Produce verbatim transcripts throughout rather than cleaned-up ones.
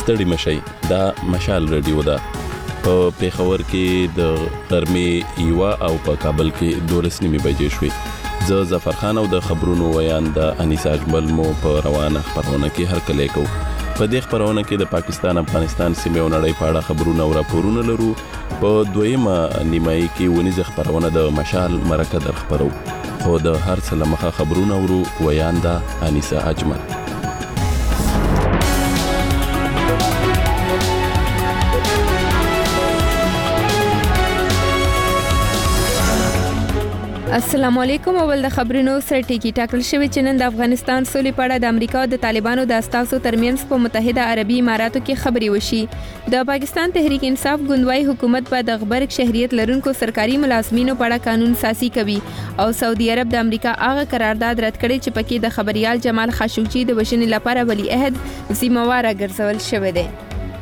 ستړي مشي دا مشال رادیو ده په پیښور کې د غرمې یوه او په کابل کې دولس نیمې بجې شوې. زه ظفر خان او د خبرونو ویان د انیسا اجمل مو په روانه خبرونه کې هرکلی کوو. په دې خبرونه کې د پاکستان افغانستان سیمې او نړۍ په اړه خبرونه او راپورونه لرو. په دویمه نیمایي کې ونیزه خبرونه د مشال مرکه در خبرو، خو د هر څه له مخه خبرونه ورو. ویان د انیسا اجمل. السلام علیکم. اول د خبرونو سره ټکی ټاکل شوی چې نن د افغانستان سولې په اړه د امریکا او د طالبانو د اساسو ترمنځ په متحده عربي اماراتو کې خبري وشي. د پاکستان تحریک انصاف ګوندوای حکومت په د غبرګ شهریت لرونکو سرکاري ملازمینو په اړه قانون سازي کوي او سعودي عرب د امریکا هغه قرارداد رد کړي چې پکې د خبريال جمال خاشقجي د وژنې لپاره ولی عہد ذمہوار ګرځول شوی دی.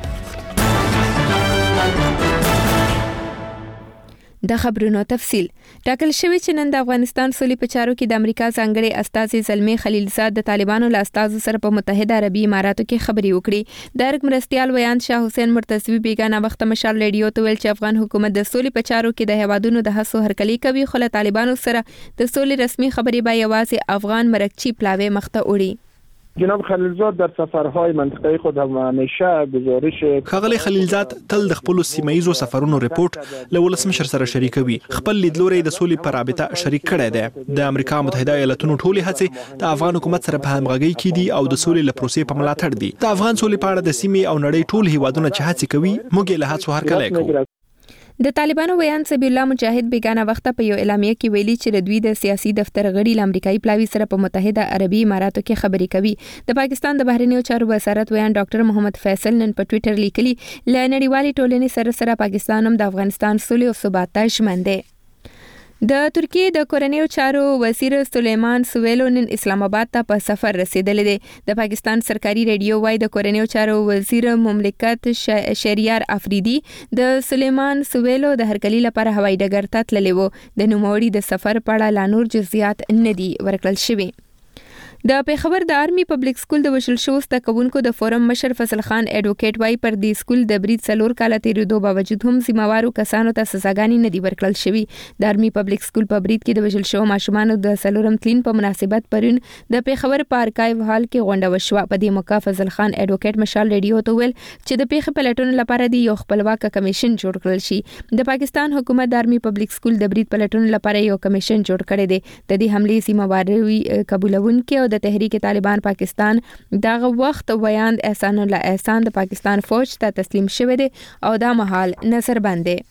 د خبرونو تفصیل. ټاکل شوی چې نن د افغانستان سولې په چارو کې د امریکا ځانګړي استازي زلمی خلیلزاد د طالبانو له استازو سره په متحده عربي اماراتو کې خبري وکړي. د ارګ مرستيال ویان شاه حسین مرتضوی بیگانه وخت مشال رادیو ته ویل چې افغان حکومت د سولې په چارو کې د هوادونو د هڅو هرکلی کوي، خو له طالبانو سره د سولې رسمي خبري به یوازې افغان مرکچی پلاوی مخته وړي. جناب خلیلزاد در سفرهای منطقه خود هم همیشه گزارش ښاغلی خلیلزاد تل د خپل سیمایي سفرونو ریپورت له ولسمشر سره شریکوي. خپل لیدلوري د سولې پر رابطه شریک کړی دی. د امریکا متحده ایالاتونو ټولې هڅې د افغان حکومت سره په همغږي کې دي او د سولې له پروسې په ملاتړ دي. د افغان سولې په اړه د سیمې او نړۍ ټول هیوادونه چې هڅې کوي موږ یې له هڅو هرکلی کوو. د طالبانو ویان سبیل الله مجاهد بیگانه وخت په یو اعلامیه کې ویلي چې د دوی د سیاسي دفتر غړي ل امریکایي پلاوی سره په متحده عربي اماراتو کې خبري کوي. د پاکستان د بهرنیو چارو وزارت ویان ډاکټر محمد فیصل نن په ټوئیټر لیکلي ل نړیوالې ټولنې سره سره پاکستان هم د افغانستان سولې او ثبات ته ژمن دی. د ترکیه د کورنیو چارو وزیر سلیمان سویلو نن اسلام آباد ته په سفر رسیدلی دی. د پاکستان سرکاري ریډیو وای د کورنیو چارو وزیر مملکت شهریار افریدي د سلیمان سویلو د هرکلی لپاره هوایي ډګر ته تللی و. د نوموړي د سفر په اړه لا نور جزئیات نه دي ورکړل شوي. د پیښور د آرمي پبلک سکول د وشل شو زده کوونکو د فورم مشر فضل خان اډوکیټ وای پر دې سکول د برید څلور کاله تیریدو باوجود هم ذمہوارو کسانو ته سزاګانې نه دي ورکړل شوي. د آرمي پبلک سکول په برید کې د وشل شو ماشومانو د څلورم تلین په مناسبت پرون د پیښور په ارکایو هال کې غونډه وشوه. په دې موقع فضل خان اډوکیټ مشال رادیو ته ویل چې د پیښې پلټونو لپاره دی یو خپلواک کمیشن جوړ کړل شي. د پاکستان حکومت د آرمي پبلک سکول د برید پلټونو لپاره یو کمیشن جوړ کړی دی. د دې حملې ذمہواري قبولونکي او د تحریک طالبان پاکستان دغه وخت ویاند احسان الله احسان د پاکستان فوج ته تسلیم شوی دی او دا مهال نظر بند دی.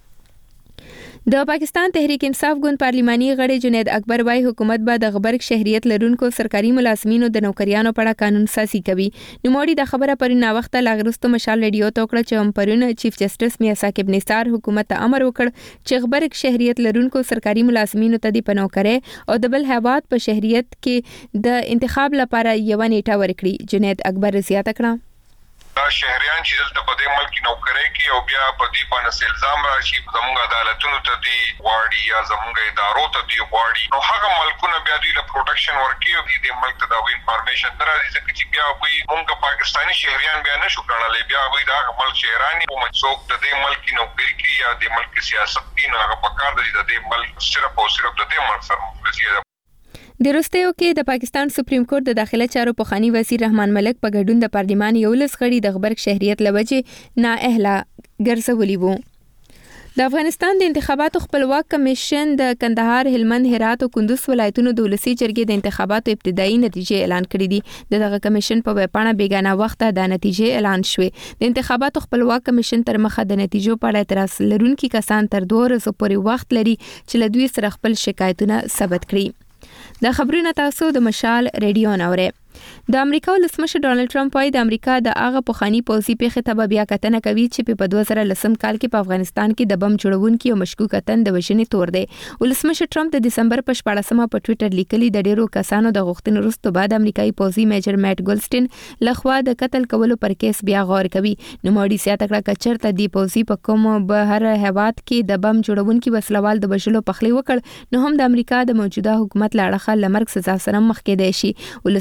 د پاکستان تحریک انصاف ګوند پارلماني غړي جنید اکبر وای حکومت به د غبرګ شهریت لرونکو سرکاري ملازمینو د نوکریانو په اړه قانون سازي کوي. نوموړي د خبره پرې نا وخت لاغرستو مشال رادیو ته وکړه چې هم پرون چیف جسټس میا ثاقب نثار حکومت ته امر وکړ چې غبرګ شهریت لرونکو سرکاري ملازمینو ته د پنوکري او د بل هواد په شهریت کې د انتخاب لپاره یو نیټه ورکړي. جنید اکبر زیاته کړه دا شهریان چې دلته په دې ملک نوکري کې او بیا په دې باندې الزام راشي زموږ عدالتونو ته دی واړي یا زموږ ادارو ته دی واړي، نو هغه ملکونه بیا دوی له پروټیکشن ورکوي او دې ملک ته دا انفارمیشن درازي ځکه چې بیا وي موږ پاکستاني شهریان بیا نشو کړنلای، بیا وي دا ملک شهراني او څوک د دې ملک نوکري کې یا د ملک سیاست کې نه هغه پکار دی د دې ملک صرف او صرف د دې ملک سره مخالفت. د وروستیو کې د پاکستان سپریم کورټ د داخله چارو پخوانی وزیر رحمان ملک په ګډون د پارلمان یو لس غړي د غبرګ شهریت لوجې نااهله ګرځولي وو. د افغانستان د انتخاباتو خپلواک کمیشن د کندهار، هلمند، هرات او کندوز ولایتونو د ولسی جرګې د انتخاباتو ابتدایي نتیجې اعلان کړې دي. دغه کمیشن په ویبپاڼه بیگانه وخت د نتیجې اعلان شوې. د انتخاباتو خپلواک کمیشن تر مخه د نتیجو په اړه اعتراض لرونکي کسان تر دوه ورځې پورې وخت لري چې له دوی سره خپل شکایتونه ثبت کړي. د خبرونو تاسو د مشال رادیو نورې. د امریکا ولسمشر ډانلډ ټرمپ وايي د امریکا د هغه پخوانی پوځي پیښې ته بیا کتنه کوي چې په دوه زره لسم کال کې په افغانستان کې د بم جوړونکي او مشکوک تن د وژنې تور دی. ولسمشر ټرمپ د دسمبر په شپاړسمه په ټوئیټر لیکلي د ډیرو کسانو د غوښتنې وروسته بعد امریکایي پوځي میجر میټ ګولسټین لخوا د قتل کولو پر کیس بیا غور کوي. نو موري سیاته کړه کچرته دی پوځي په کوم بهر هواد کې د بم جوړونکي وسلوال د بشلو پخلی وکړ نو هم د امریکا د موجوده حکومت لاړه لمرګ سزا سره مخ کې دی شي. ولسمشر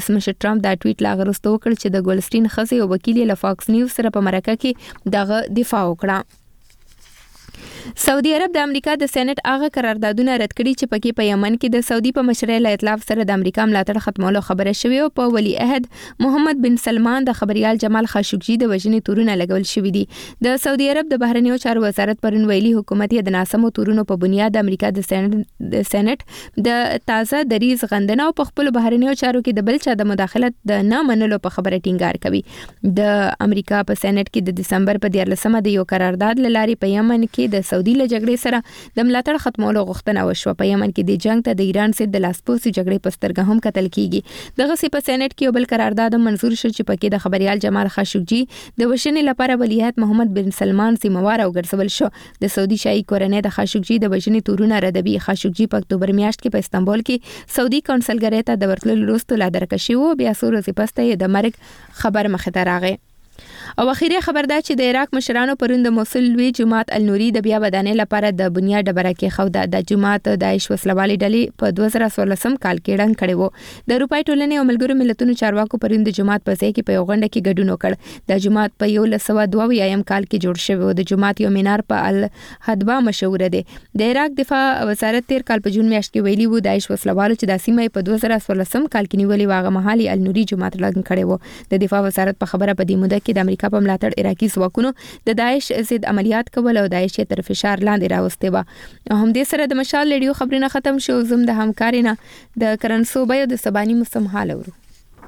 ټرمپ دا ټویټ لا غرستو کړ چې د ګولستین خزي او وکیل له فاکس نیوز سره په مرکه کې دغه دفاع وکړه. سعودي عرب د امریکا د سېنات هغه قراردادونه رد کړي چې پکې په یمن کې د سعودي په مشرۍ له ائتلاف سره د امریکا ملاتړ ختمولو خبره شوې او په ولی عہد محمد بن سلمان د خبريال جمال خاشقجي د وژنې تورونه لګول شوې دي. د سعودي عرب د بهرنیو چارو وزارت پرون ویلي حکومت یې د ناسمو تورونو په بنیاد د امریکا د سېنات د تازه دریز غندنه او په خپل بهرنیو چارو کې د بل چا د مداخلت د نه منلو په خبره ټینګار کوي. د امریکا په سېنات کې د دسمبر په دیارلسمه د یو قرارداد لاري په یمن کې د سعودي له جګړې سره د ملاتړ ختمولو غوښتنه وشوه. په یمن کې د جنگ ته د ایران سره د لاسپوسي جګړې په سترګه هم کتل کیږي. دغه سی په سېنات کې یو بل قرارداد منزور شو چې پکې د خبريال جمال خاشقجي د وژنې لپاره ولیعهد محمد بن سلمان سیموار او ګرځول شو. د سعودي شاهي کورنۍ د خاشقجي د وژنې تورونه ردوي. خاشقجي په اکتوبر میاشت کې په استانبول کې سعودي کونسلګریټ ته د ورتلو وروسته لا درکشي وو. بیا څو ورځې پسته یې د مرګ خبر مخ ته راغی. او اخیری خبر دا چې د عراق مشرانو پرون د موصل لوی جماعت النوري د بیا ودانې لپاره د بنیاد ډبره کې خوده. د جماعت داعش وسلوالي ډلې په دوه زره څوارلسم کال کې ډنګ کړي وو. د اروپای ټولنې او ملګرو ملتونو چارواکو پرون د جماعت په ځای کې په یو غونډه کې ګډون وکړ. د جماعت په یو لسو دوه یم کال کې جوړ شوی و. د جماعت یو مینار په الحدبه مشهور دی. د عراق دفاع وزارت تیر کال په جون میاشت کې ویلي وو داعش وسلوالو چې د سیمې په دوه زره څوارلسم کال کې نیولې واغه محلي النوري جماعت ډنګ کړي وو. د دفاع وزارت په خبره په دې موده کې د امریکا په ملاتړ عراقي ځواکونو د داعش ضد عملیات کول او داعش تر فشار لاندې راوستي و. هم دې سره د مشال ریډیو خبرونه ختم شو. زم د همکارینا د کرنسو بیا د سبانی موسم حال اورو.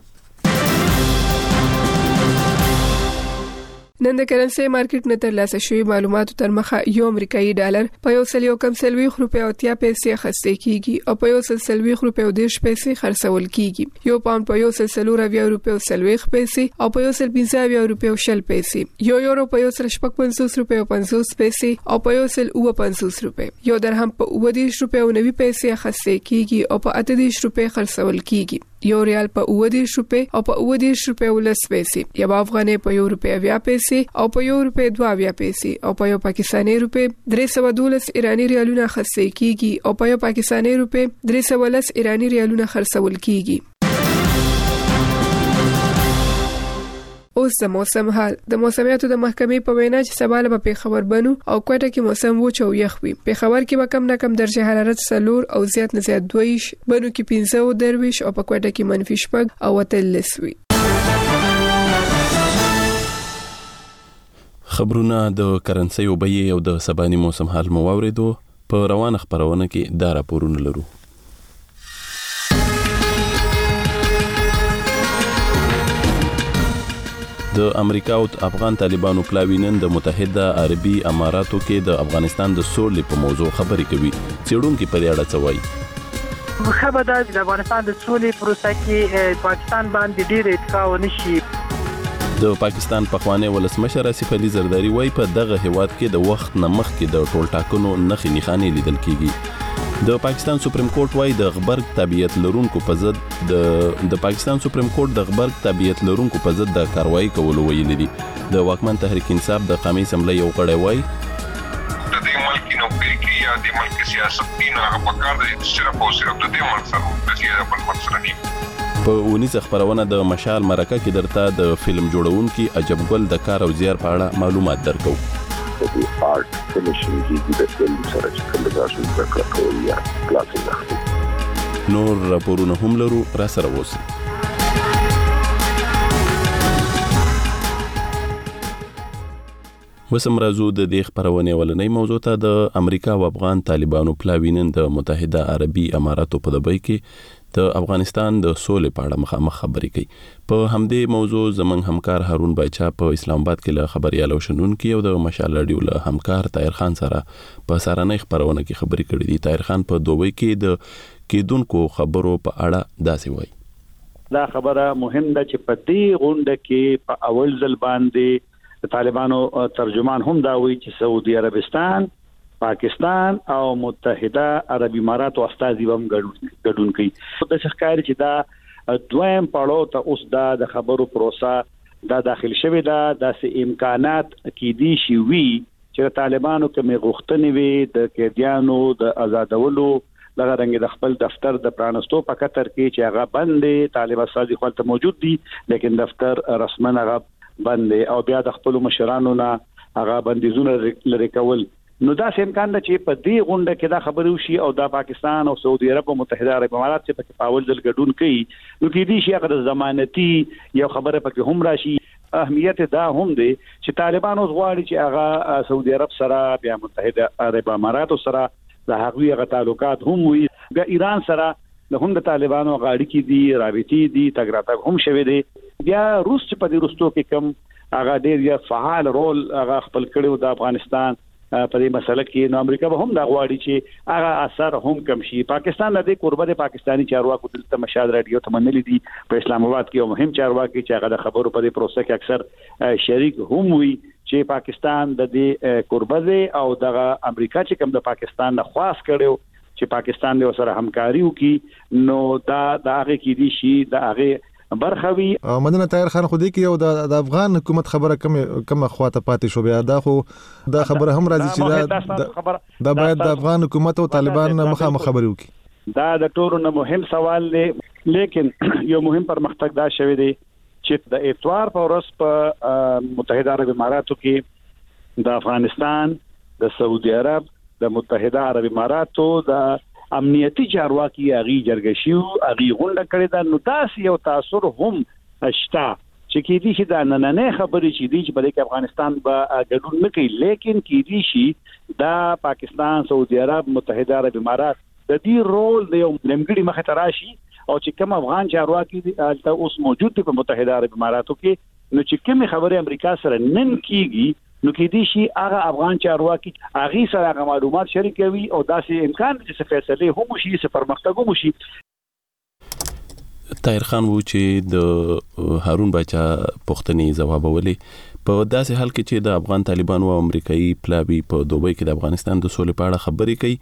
نن د کرنسي مارکیټ نه ترلاسه شوی معلوماتو تر مخه یو امریکایي ډالر په یو سل یو کم سلوي روپیا او اتیا پیسې خرڅ کیږي او په یو سل سلوي روپیا او دیش پیسې خرڅول کیږي. یو پاوند په یو سل سلور اویا روپیا او سلوي پیسې او په یو سل پنځه اویا روپیا او شل پیسې. یو یورو په یو سل شپږ پنځوس روپیا او پنځوس پیسې او په یو سل اوه پنځوس روپیا. یو درهم په اوه دیش روپیا او نوي پیسې خرڅ کیږي او په اته دیش روپیا خرڅول کیږي. یو ریال په اوه دیش روپیا او په اوه دیش روپیا ولس پیسې. یو افغاني په یو روپیا اویا پیسې او په یو روپیا دوه اویا پیسې او په یو پاکستاني روپیا درې سوه دولس ایرانی ریالونه خرڅ کیږي او په یو پاکستاني روپیا درې سوه لس ایرانی ریالونه خرڅول کیږي. اوس د موسم حال. د موسمیاتو د محکمې په وینا چې سبا له پیښور بنو او کوټه کې موسم وچ او یخ وي. پیښور کې به کم نه کم درجه حرارت سلور او زیات نه زیات دویش، بنو کې پنځه او درویش او په کوټه کې منفي شپږ او اتلس وي. خبرونه د کرنسي او بیې او د سباني موسم حال مو واوریدو. په روانه خبرونه کې دا راپورونه لرو. د امریکا او افغان طالبانو پلاوینن د متحده عربي اماراتو کې د افغانستان د سولې په موضوع خبرې کوي. څېړونکو په دې اړه څه وایي؟ خبره ده د افغانستان د سولې پروسه کې پاکستان باندې ډېر اتکا ونشي. د پاکستان پخوانی ولسمشر آصف علي زرداری وایي په دغه هیواد کې د وخت نه مخکې د ټول ټاکنو نښې نښانې لیدل کیږي. د پاکستان سپریم کورټ وايي د غبرګ تابعیت لرونکو په ضد د د پاکستان سپریم کورټ د غبرګ تابعیت لرونکو په ضد د کاروایی کولو ویلي دي. د واکمن تحریک انصاف د قومي اسمبلی یو غړی وايي د دې ملک نوکری کې یا د ملک سیاست نه هغه پکار دي چې صرف او صرف د دې ملک سره د سیاست په مسله نه. په ونیزه خبرونه د مشال مرکه کې درته د فلم جوړونکي عجب ګل د کار او زیار په اړه معلومات درکو. د آرت فینیشینګ کې د فلم سره چې کوم تاسو ذکر کوئ یا کلاسیک اخلي. نور راپورونه هم لرو، را سره اوسئ. وسم راځو د دې خبرونه ولنۍ موضوع ته. د امریکا او افغان طالبانو پلاوینن د متحده عربي اماراتو په دبي کې د افغانستان د سولې په اړه مخامخ خبرې کوي. په همدې موضوع زمنګ همکار هارون بایچا په اسلام آباد کې له خبريالو شنونکو او د مشال رادیو له همکار طاهر خان سره په سارنۍ خبرونه کې خبرې کړې دي. طاهر خان په دوی کې د کېدونکو خبرو په اړه داسې وایي. دا خبره مهم ده چې په دې غونډه کې په اول ځل باندې طالبانو ترجمان هم دا وایي چې سعودي عربستان، پاکستان او متحده عربي امارات او استازي هم ګډون کوي. د ښکار چې دا دویم پړاو ته اوس دا د خبرو پروسه دا داخل شوی دا د امکانات کې دي شي وی چې طالبانو کومه غوښتنې وي د قیدیانو د آزادولو لغه رنګ د خپل دفتر د پرانستو په کتر کې چې هغه بندې طالبان سازي خپل موجود دي لیکن دفتر رسمن هغه بندې او بیا د خپل مشرانو نه هغه بندیزونه لري کول. نو دا امکان ده چې په دې غونډه کې دا خبرې وشي او د پاکستان او سعودي عرب او متحده عرب امارات چې په پاول ځل ګډون کوي نو کې دي چې هغه ضمانتي یو خبره پکې هم راشي. اهمیت دا هم دی چې طالبان اوس غواړي چې هغه سعودي عرب سره بیا متحده عرب امارات سره د هغوی غو تعلقات هم وي، بیا ایران سره له هم د طالبانو غاړي کې دي رابطي دي تګراتګ هم شوي دي، بیا روس چې په دې روستو کې کم هغه ډېر فعال رول هغه خپل کړو د افغانستان په دې مسله کې. نو امریکا به هم دا غواړي چې هغه اثر هم کم شي. پاکستان د دې قربت پاکستانی چارواکو دلته مشاهد رادیو ته منلي دي په اسلام آباد کې، او مهم چارواکي چې هغه د خبرو په دې پروسه کې اکثر شریک هم وي چې پاکستان د دې قربت او د امریکا چې کوم د پاکستان نه خواست کړو چې پاکستان له سره همکاري وکړي نو دا د هغه کې دي شي د هغه برخوي. مدنه طاهر خان خو دې کې یو د افغان حکومت خبره کم کم خواته پاتې شو، بیا دا خو دا خبره هم راځي چې دا باید د افغان حکومت او طالبان مخامخ خبرې وکړي. دا د ټولو نه مهم سوال دی، لیکن یو مهم پرمختګ دا شوی دی چې د اتوار په ورځ په متحده عرب اماراتو کې د افغانستان، د سعودي عرب، د متحده عرب اماراتو د امنیتي چارواکي اغي جرګشیو اغي غونډه کړې ده. نو تاسو یو تاثیر هم اشتا چې کې دي چې د نننې خبرې چې دي چې بلکې افغانستان به ګډون نه کوي، لیکن کې دي شي د پاکستان، سعودي عرب، متحده عرب امارات د دې رول د یو لمګړي مخه تراشي او چې کوم افغان چارواکي ته اوس موجود دي په متحده عرب اماراتو کې نو چې کوم خبره امریکا سره نن کیږي نو کې دي شي هغه افغان چارواکي هغه سره هغه معلومات شریکوي او داسې امکان چې فیصله هم شي چې پرمختګ هم شي. طاهر خان وو چې د هارون باچا پوښتنې ځوابولې په داسې حال کې چې د افغان طالبانو او امریکایي پلاوی په دوبۍ کې د افغانستان د سولې په اړه خبرې کوي،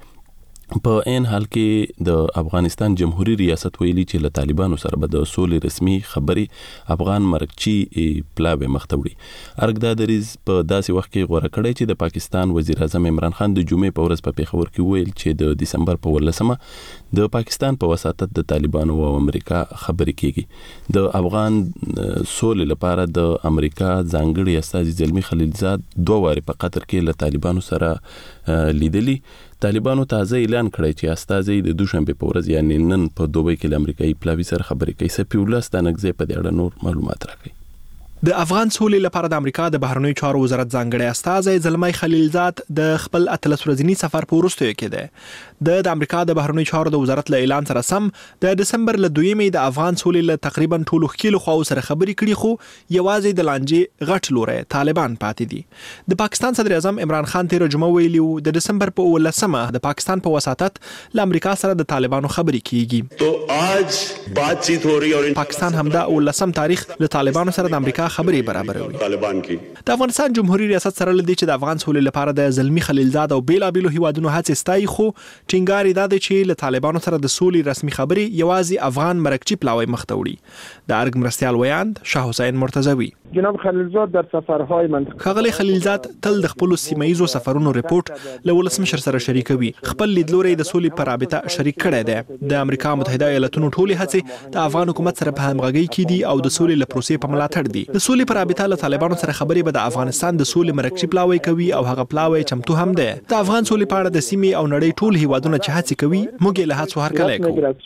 په عین حال کې د افغانستان جمهوریت ریاست ویلي چې له طالبانو سره به د سولې رسمي خبرې افغان مرکچی پلاوی مختوړي. ارګدا دریز په داسې وخت کې غوړه کړی چې د پاکستان وزیر اعظم عمران خان د جمعې په ورځ په پیښور کې ویل چې د دسمبر په ولسمه د پاکستان په وساتت د طالبانو او امریکا خبرې کیږي. د افغان سولې لپاره د امریکا ځانګړي استازي زلمی خلیلزاد دوه واره په قطر کې له طالبانو سره لیدلي. طالبانو تازه اعلان کړی چې استازي د دوشنبه په ورځ یعنی نن په دوبۍ کې د امریکایي پلاوی سره خبرې کوي. سپیولس د نګزې په دې اړه نور معلومات راکړي. د افغان سولې لپاره د امریکا د بهرنیو چارو وزارت ځانګړی استازی زلمی خلیلزاد د خپل اتلس ورځنی سفر په وروستیو کې دی. د امریکا د بهرنیو چارو د وزارت له اعلان سره سم د دسمبر له دویمې د افغان سولې له تقریبا ټولو خلکو خو سره خبرې کړي، خو یوازې د لانجې غټ لوري طالبان پاتې دي. د پاکستان صدر اعظم عمران خان تیر جمعه ویلو د دسمبر په ولسمه د پاکستان په وساتت له امریکا سره د طالبانو خبرې کیږي. تو آج بات چیت ہو رہی ہے اور پاکستان همدا ولسم تاریخ له طالبانو سره د امریکا خبرې برابروي. طالبان کی د افغانستان جمهوریت ریاست سره لدی چې د افغان سولې لپاره د زلمی خلیلزاد او بیلا بیلو هیوادونو هڅې ستای، خو ټینګار دا دی چې له طالبانو سره د سولې رسمي خبرې یوازې افغان مرکچی پلاوی مختوړي. د ارګ مرستيال ویاند شاه حسین مرتضوی جناب خلیلزاد در سفرهای منطقه خغلی خلیلزاد تل د خپل سیمایزو سفرونو ریپورت له ولسمشر سره شریکوي. خپل لیدلوري د سولې پر رابطه شریک کړی دی. د امریکا متحده ایالاتونو ټولې هڅې د افغان حکومت سره په همغږي کې دي او د سولې له پروسې په ملاتړ دي. د سولې پر رابطه له طالبانو سره خبرې به د افغانستان د سولې مرکچی پلاوی کوي او هغه پلاوی چمتو هم دی. د افغان سولې په اړه د سیمې او نړۍ ټول هیوادونه چې هڅې کوي موږ له هڅو هرکلی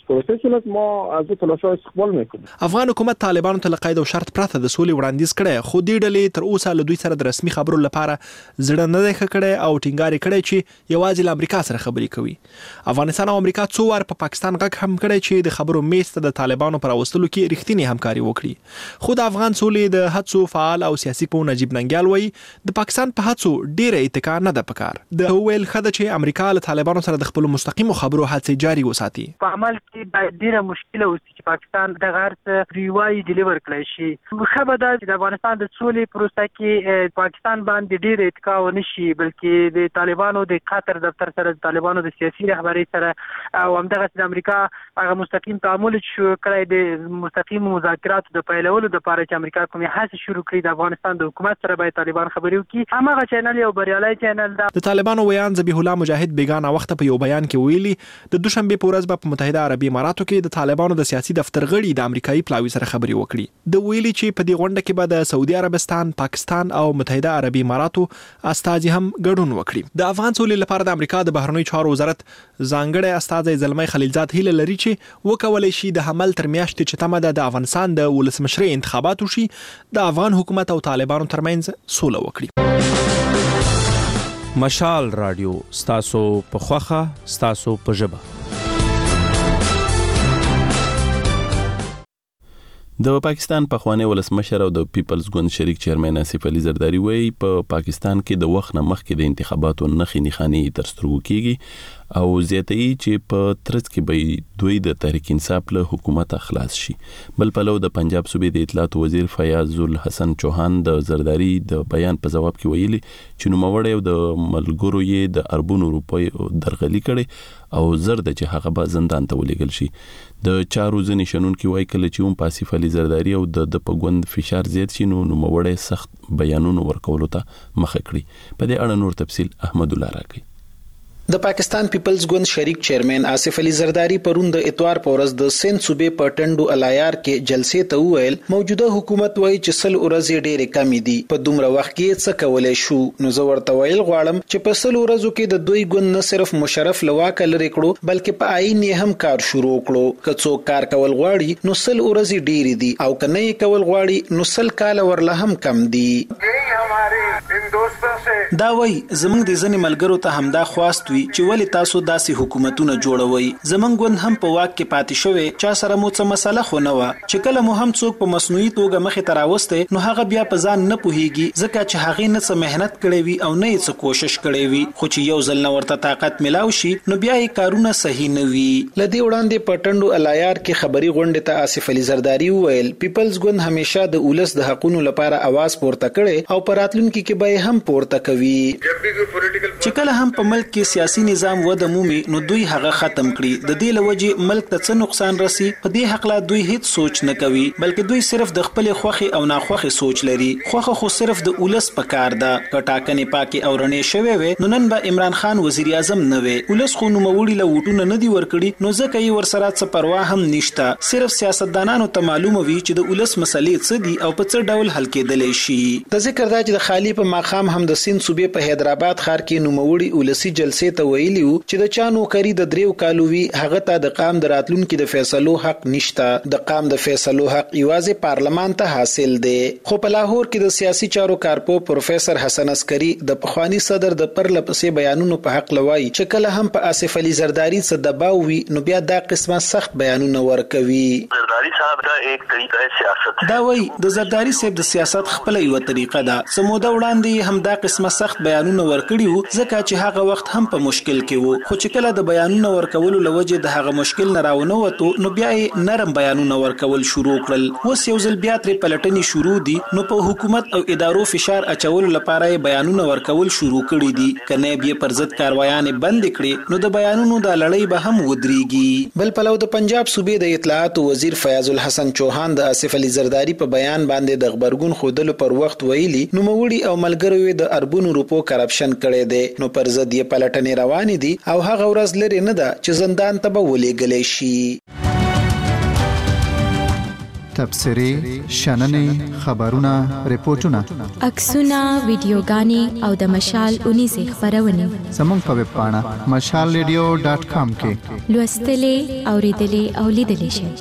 کوو. افغان حکومت طالبانو ته قید او شرط پرته د سولې وړاندیز کړي، خو دې ډلې تر اوسه له دوی سره د رسمي خبرو لپاره زړه نه دی کړی او ټینګار کړی چې یوازې له امریکا سره خبرې کوي. افغانستان او امریکا څو وار په پاکستان غږ هم کړی چې د خبرو میز ته د طالبانو پر وستلو کې رښتینی همکاري وکړي، خو د افغان سولې د هڅو فعال او سیاسي په نجیب ننګیال وایي د پاکستان په هڅو ډیره اتکا نه ده پکار. د ویل خده چې امریکا له طالبانو سره د خپل مستقیمو خبرو هڅې جاري وساتي. په عمل کې باید ډیره مشکله وي چې پاکستان د غرض ریوای ډیلیور کړی شي. خبره ده چې د افغانستان د سولې پروسه کې پاکستان باندې ډیره اتکا ونه شي، بلکې د طالبانو د قطر دفتر سره د طالبانو د سیاسي رهبرۍ سره او همدغه د امریکا هغه مستقیم تعامل شو کړی د مستقیم مذاکراتو د پیلولو لپاره چې امریکا کومې هڅه شروع کړې د افغانستان د حکومت سره باید طالبان خبرې وکړي. هماغه چینل یو بریالي چینل ده. د طالبانو ویان ذبیح الله مجاهد بیگانه وخت په یو بیان کې ویلي د دوشنبه په ورځ په متحده عربي اماراتو کې د طالبانو د سیاسي دفتر غړي د امریکایي پلاوي سره خبرې وکړي. د ویلي چې په دې غونډه کې به د سعودي عربستان، پاکستان او متحده عربي اماراتو استازي هم ګډون وکړي. د افغان سولې لپاره د امریکا د بهرنی چارو وزارت ځانګړی استازی زلمی خلیلزاد هیله لري چې وکولای شي د حمل تر میاشتې چې تمه ده د افغانستان د ولسمشرۍ انتخابات وشي د افغان حکومت او طالبانو ترمنځ سوله وکړي. مشال رادیو ستاسو په خوخه ستاسو په ژبه. د پاکستان پخوانی ولسمشر او د پیپلز ګوند شریک چیرمن آصف علي زرداری وایي په پاکستان کې د وخت نه مخکې د انتخاباتو نخې نښانې تر سترګو کېږي او زیاتوي چې په ترڅ کې به دوی د تحریک انصاف له حکومت خلاص شي. بل پلو د پنجاب صوبې د اطلاعات وزیر فیاض الحسن چوهان د زرداری د بیان په جواب کې ویلي چې نوموړی او د ملګرو یې د اربونو روپۍ درغلي کړي او زر د چې هغه به زندان ته ولېږل شي. د چارو ځنې شنونکي وایي کله چې هم آصف علي زرداری او د په ګوند فشار زیات شي نو نوموړی سخت بیانونو ورکولو ته مخه کړي. په دې اړه نور تفصیل احمد الله راکړي. د پاکستان پیپلز ګوند شریک چیرمن آصف علي زرداری پرون د اتوار په ورځ د سند صوبې په ټنډو الایار کې جلسې ته وویل موجوده حکومت وایي چې سل ورځې ډېرې کمې دي، په دومره وخت کې څه کولای شو. نو زه ورته ویل غواړم چې په سل ورځو کې د دوی ګوند نه صرف مشرف لواکه لري کړو بلکې په آئین یې هم کار شروع کړو. که څوک کار کول غواړي نو سل ورځې ډېرې دي او که نه یې کول غواړي نو سل کاله ورله هم کم دي. دا وایي زمونږ د ځینې ملګرو ته همدا خواست وي چې ولې تاسو داسې حکومتونه جوړوي. زمونږ ګوند هم په واک کې پاتې شوی، چا سره مو څه مسله خو نه وه چې کله مو هم څوک په مصنوعي توګه مخې ته راوستی نو هغه بیا په ځان نه پوهیږي ځکه چې هغې نه څه محنت کړی وي او نه یې څه کوشش کړی وي، خو چې یو ځل نه ورته طاقت ملاو شي نو بیا یې کارونه صحیح نه وي. له دې وړاندې په ټنډو الایار کې خبري غونډې ته آصف علي زرداری وویل پیپلز ګوند همیشه د ولس د حقونو لپاره आवाज پورته کړي او په راتلونکي کې به هم پورته کوي. چې کله هم په ملک کې سیاسي نظام وده مومي نو دوی هغه ختم کړي. د دې لوجې ملک ته څه نقصان رسي په دې حق لا دوی هیڅ سوچ نه کوي بلکې دوی صرف د خپل خوخي او ناخوخي سوچ لري. خوخه خو صرف د ولس په کار ده. کټاکنې پاکي او رڼې شوي وي نو نن به عمران خان وزیر اعظم نه وي. ولس خو نوموړي له وټونه نه دی ورکړي نو ځکه یې ورسره څه پروا هم نشته. صرف سیاستدانانو ته معلومه وي چې د ولس مسلې څه دي او په څه ډول حل کېدلی شي. د ذکر دا چې د خالی په ماقام هم د سند صوبې په حیدرآباد ښار کې نوموړي ولسی جلسې ته ویلي وو چې د چا نوکری د دریو کالو وی هغه ته د قام د راتلونکو د فیصلو حق نشته. د قام د فیصلو حق یوازې پارلمان ته حاصل دی. خو په لاهور کې د سیاسي چارو کارپو پروفیسور حسن عسکری د پخوانی صدر د پرلپسې بیانونو په حق لوي چې کله هم په آصف علي زرداری څخه دباو وي نو بیا دا قسمه سخت بیانونه ورکوي. زرداری صاحب دا یک طریقه سیاست دا وایي د زرداری صاحب د سیاست خپل یو طریقه ده. سموده وړاندې هم دا قسمه سخت بیانونه ورکړي وو ځکه چې هغه وخت هم په مشکل کې وو، خو چې کله د بیانونو ورکولو لوجه د هغه مشکل نه راونه وته نو بیا یې نرم بیانونه ورکول شروع کړل. اوس یو ځل بیا تر پلټنې شروع دي نو په حکومت او ادارو فشار اچولو لپاره یې بیانونه ورکول شروع کړي دي. کنه بیا پر ضد کاروایان بند کړي نو د بیانونو د لړۍ به هم ودرېږي. بل پلو د پنجاب صوبې د اطلاعات وزیر فیاض الحسن چوهان د آصف علي زرداری په بیان باندې د خبرګون خودلو پر وخت ویلي نو موړي او ملګرو د اربونو روپو کرپشن کړي دي نو پر ضد یې پلټنې روانې دي او هغه ورځ لري نه ده چې زندان ته به ولېږلی شي. تبصرې، شننې، خبرونه، ریپورتونه، عکسونه، ویډیوګانې او د مشال اونیزې خبرونه زموږ په ویب پاڼه مشال ریډیو ډاټ کام کې لوستلې، اوریدلې او لیدلې شئ.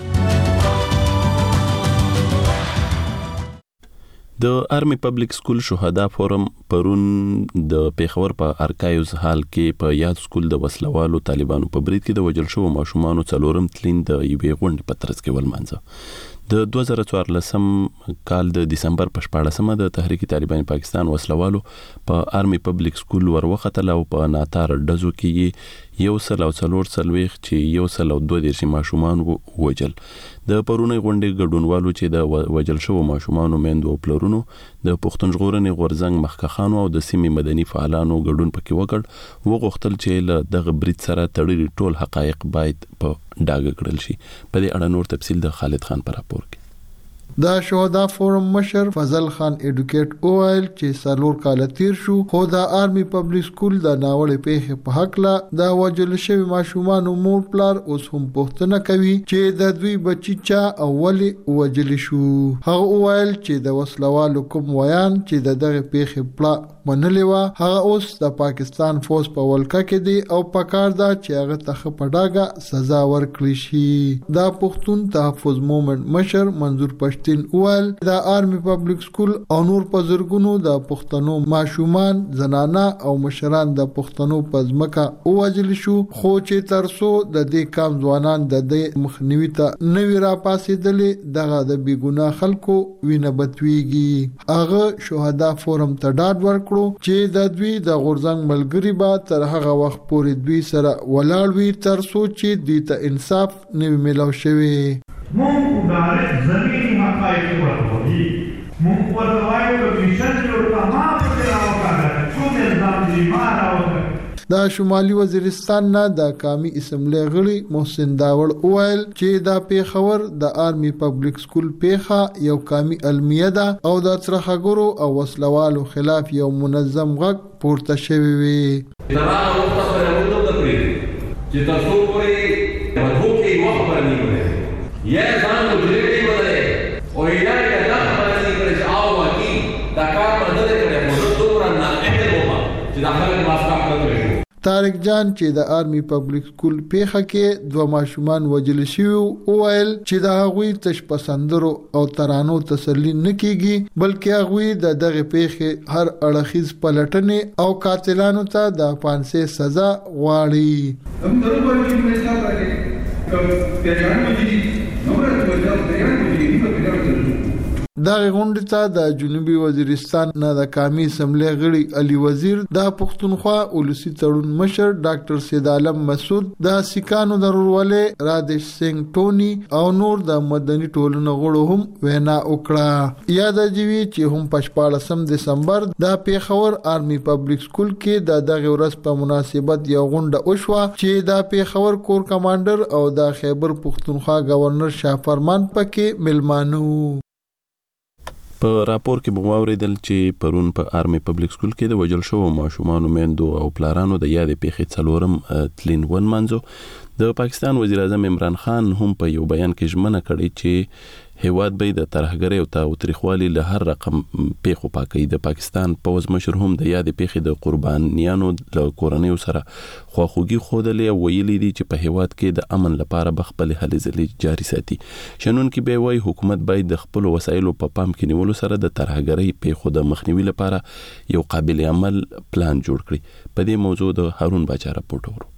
د آرمی پبلک سکول شهدا فورم پرون د پیښور په ارکایوز هال کې په یاد سکول د وسلوالو طالبانو په برید کې د وژل شوو ماشومانو څلورم تلین د یوې غونډې په ترڅ کې ولمانځه. د دوه زره څوارلسم کال د دسمبر په شپاړسمه د تحریک طالبان پاکستان وسلوالو په آرمی پبلک سکول وروختل او په ناتار ډزو کې یو سل او څلور څلوېښت چې یو سل او دوه دېرش ماشومان ووژل. د پرونی غونډې ګډونوالو چې د وژل شوو ماشومانو میندو او پلرونو د پښتون ژغورنې غورځنګ مخکخانو او د سیمې مدني فعالانو ګډون پکې وکړ. وغوښتل چې له دغه برید سره تړلي ټول حقایق باید په ډاګه کړل شي. په دې اړه نور تفصیل د خالد خان پر راپور کې. دا شهدا فورم مشر فضل خان اډوکیټ اوایل چې سالور کال تیر شو خو دا آرمي پبلک سکول د ناوړ پیښې په حق لا دا وجل شوی ماشومان مور پلار اوس هم پوښتنه کوي چې د دوی بچی چا اولی وجل شو. هغه اوایل چې د وسلوالو کوم ویان چې د دغه پیښې پلا منلې و هغه اوس د پاکستان فوج په ولکه کې دی او پکار دا چې هغه ته په ډاګه سزا ورکړي شي. دا پښتون تحفظ مومنت مشر منظور پښتون اول د آرمي پبلک سکول او نور په زرګونو د پښتنو ماشومان زنانا او مشران د پښتنو په ځمکه اوجل شو خو چې ترسو د دې کام ځوانان د دې مخنیوي ته نوی را پاسېدلې دغه د بیګناه خلکو وینه بتويږي. هغه شهدا فورم ته ډاډ ورکړو چې د دوی د غورځنګ ملګری به تر هغه وخت پورې دوی سره ولاړ وي ترسو چې دوی ته انصاف نوی ملو شوی. مونږ د زمینی حقایق ورکوي مونږ ورته وایو چې شنه ورته ما په راوړل څو نظام دی ما راوړل. دا شمالي وزیرستان نه د قومي اسمبلی غړي محسن داوړ اوایل چې دا پیښور د آرمي پبلک سکول پیښه یو قومي المیه ده او د ترخګورو او وسلوالو خلاف یو منظم غږ پورته شوی وي. دا وخت سره موږ ته کړی چې تاسو پورې مدهو کې وخت باندې یا ځان مجرمي ولې او یا دا خبرې کړې چې او واقعي دا کار باندې کړې موږ دومره نه اهتمام چې دا خلک ماسکا کړو. طارق جان چې د آرمي پبلک سکول پیښه کې دوه ماشومان وجل شوی اوایل چې دا غوي تش پسندرو او ترانو تسلی نه کیږي بلکې غوي د دغه پیښه هر اړخیز پلټنې او قاتلانو ته د پانسه سزا غواړي. هم درو باندې موږ څه راځي کوم پیژنې دي نو راځي دا پیژنې دي په پیژنې دا غونډه ته د جنوبي وزیرستان نه د قومي اسمبلی غړي علي وزیر د پښتونخوا اولسي تړون مشر ډاکټر سید عالم مسعود د سکانو ضرورولې رادیش سنگ ټونی او نور د مدني ټولنو غړو هم وینا وکړه. یاد جوی چې هم په شپاړسم دسمبر د پیښور آرمي پبلک سکول کې د دغه ورځ په مناسبت یو غونډه وشوه چې د پیښور کور کمانډر او د خیبر پښتونخوا گورنر شاه فرمان پکې ملمانو. په راپور کې به واوریدل چې پرون په آرمي پبلک سکول کې د وجل شو ماشومان میندو او پلارانو د یادې پیښې څلورم تلین ون منځو د پاکستان وزیر اعظم عمران خان هم په یو بیان کې ژمنه کړې چې هیواد به د ترهګرۍ او تاوتریخوالي له هر رقم پیښو پاکي. د پاکستان پوز مشر هم د یادې پیښې د قربانیانو له کورنیو سره خواخوږي خوده ویلي دي چې په هیواد کې د امن لپاره بخپل هلې ځلې جاري ساتي. شنن کې به وای حکومت باید د خپل وسایلو په پام کې نیولو سره د ترهګرۍ پیښو د مخنیوي لپاره یو قابل عمل پلان جوړ کړي. په دې موضوع د هارون باچا راپورټ ورو.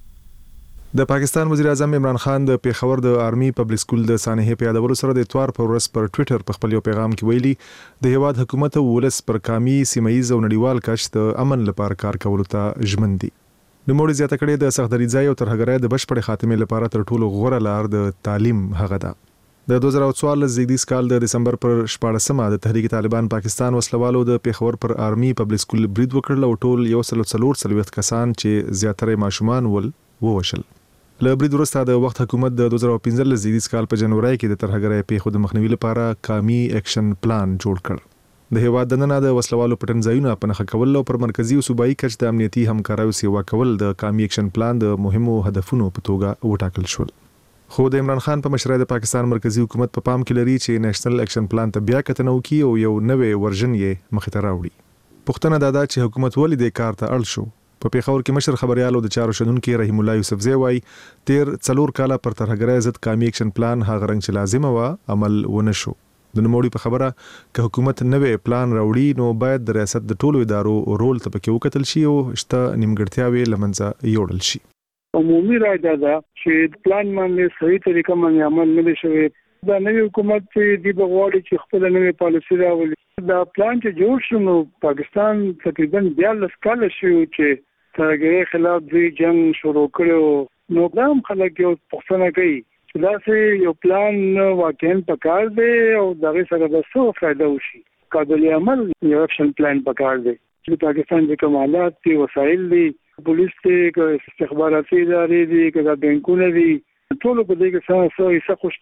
د پاکستان وزیر اعظم عمران خان د پیښور د آرمي پبلک سکول د سانحې په یادولو سره د اتوار پر ورځ پر ټوئیټر په خپل یو پیغام کې ویلي د هیواد حکومت ولس پر قومي سیمایي او نړیوال کچ د امن لپاره کار کولو ته ژمن دي. د موړي زیاته کړې د سختري ځای او ترهګرۍ د بشپړ خاتمه لپاره تر ټولو غوره لار د تعلیم هغه ده. د دوه زره څوارلس زیږدیز کال د دسمبر پر شپاړسمه د تحریک طالبان پاکستان وسلوالو د پیښور پر آرمي پبلک سکول برید وکړل او ټول یو سل څلور څلويخت کسان چې زیاتره ماشومان ول ووشل. له برید وروسته د وخت حکومت د دوه زره پنځلس زیږدیز کال په جنوري کې د ترهګرۍ پیښو د مخنیوي لپاره قومي اکشن پلان جوړ کړ. د هیواد دننه د وسلوالو پټنځایونو په نخښه کول او پر مرکزی او صوبایي کچ د امنیتي همکاریو سیوا کول د قومي اکشن پلان د مهمو هدفونو په توګه وټاکل شول. خو د عمران خان په مشرۍ د پاکستان مرکزی حکومت په پام کې لري چې نېشنل اکشن پلان ته بیا کتنه وکړي او یو نوې ورژن یې مخې ته راوړي. پښتنه دا ده چې حکومت ولې د کار ته اړ شو. په پیښور کې مشر خبريالو د چارو شندونکو رحیم الله یوسفزی وای تیر څلور کاله پر ترهګرۍ ضد قومي اکشن پلان هغه رنګ چې لازمه و عمل ونه شو. د نوموړي په خبره که حکومت نوې پلان راوړي نو باید د ریاست د ټولو ادارو رول ته پکې وکتل شي او شته نیمګړتیاوې لمنځه یوړل شي. عمومي رائے دا ده چې پلان باندې صحیح طریقه باندې عمل نه شوی. دا نوې حکومت چې دی بغواړي چې خپل نوې پالیسي راولي. دا پلان چې جوړ شو نو پاکستان تقریبا بیالیس کال شو چې ترهګرۍ خلاف دوی جنگ شروع کړو. نو دا هم خلک یو پوښتنه کوي چې دا چې یو پلان واقعا پکار دی او دغه سره به څه فائدہ وشي. قابل عمل یو اکشن پلان پکار دی چې پاکستان د کمالات دی وسایل دی پولیس دی استخباراتي ادارې دي کله بانکونه دي ټول په دې کې څه څه خوشته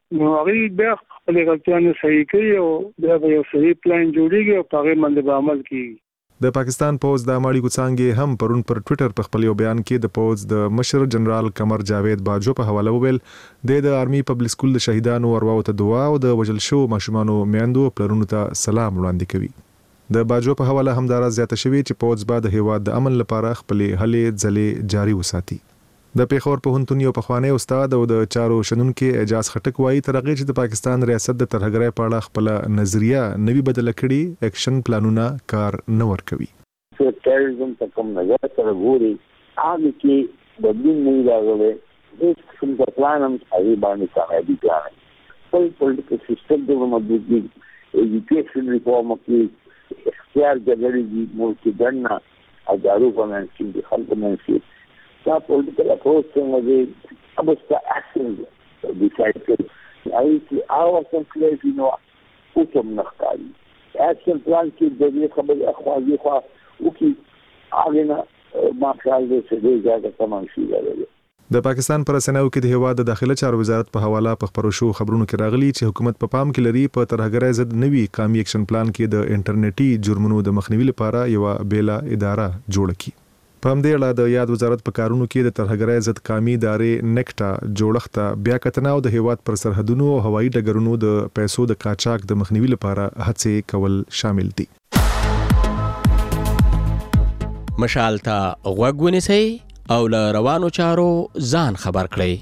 نو هغه بیا خپل غلطیانه صحیح کوي او بیا یو صحیح پلان جوړیږي او هغه باندې به عمل کوي. د پاکستان پوز د ماړی کوڅانګې هم پرون پر ټوئیټر په خپل یو بیان کې د پوز د مشر جنرال قمر جاوید باجو په حواله وویل د آرمي پبلک سکول د شهیدانو ارواو ته دعا او د وجل شو ماشومانو میندو پلرونو ته سلام وړاندې کوي. د باجو په حواله همدارا زیاته شوی چې پوز بعد هیواد د امن لپاره خپل هلې ځلې جاري وساتي. د پیښور پوهنتون یو پخوانی استاد او د چارو شنونکو اعجاز خټک وایي ترغه چې د پاکستان ریاست د ترهګرۍ په اړه خپل نظریه نوي بدل کړي اکشن پلانونه کار نه ور کوي. ټیرریزم ته کوم نظر سره ګوري هغه کې بدلون نه راغلی هیڅ څنګه پلان هم هغه باندې کامیابی پلان خپل پولیټیکل سیستم د مضبوط دي ایجوکیشن ریفارم کې اختیار جګړې دي ملک دنه ادارو باندې چې خلک باندې دا پولیټیکل اپروچ څنګه دی اب اس کا ایکشن ډیسایډ کړي آی چې او څنګه کې نو او کوم نختاري ایکشن پلان کې د دې خبرې اخوازي خو او کې هغه نه ما خیال دی چې دې ځای تمام شي راغلی. د پاکستان پر سناو کې د هواد د داخله چارو وزارت په حواله په خبرو شو خبرونو کې راغلي چې حکومت په پام کې لري په ترهګرۍ ضد نوي قومي اکشن پلان کې د انټرنیټي جرمونو د مخنیوي لپاره یو بیلا اداره جوړ کړي. په همدې اړه د یاد وزارت په کارونو کې د ترهګرۍ ضد قومي ادارې نکټا جوړښت بیا کتنه او د هیواد پر سرحدونو او هوایي ډګرونو د پیسو د قاچاق د مخنیوي لپاره هڅې کول شامل دي. مشال ته غوږ ونیسئ او له روانو چارو ځان خبر کړئ.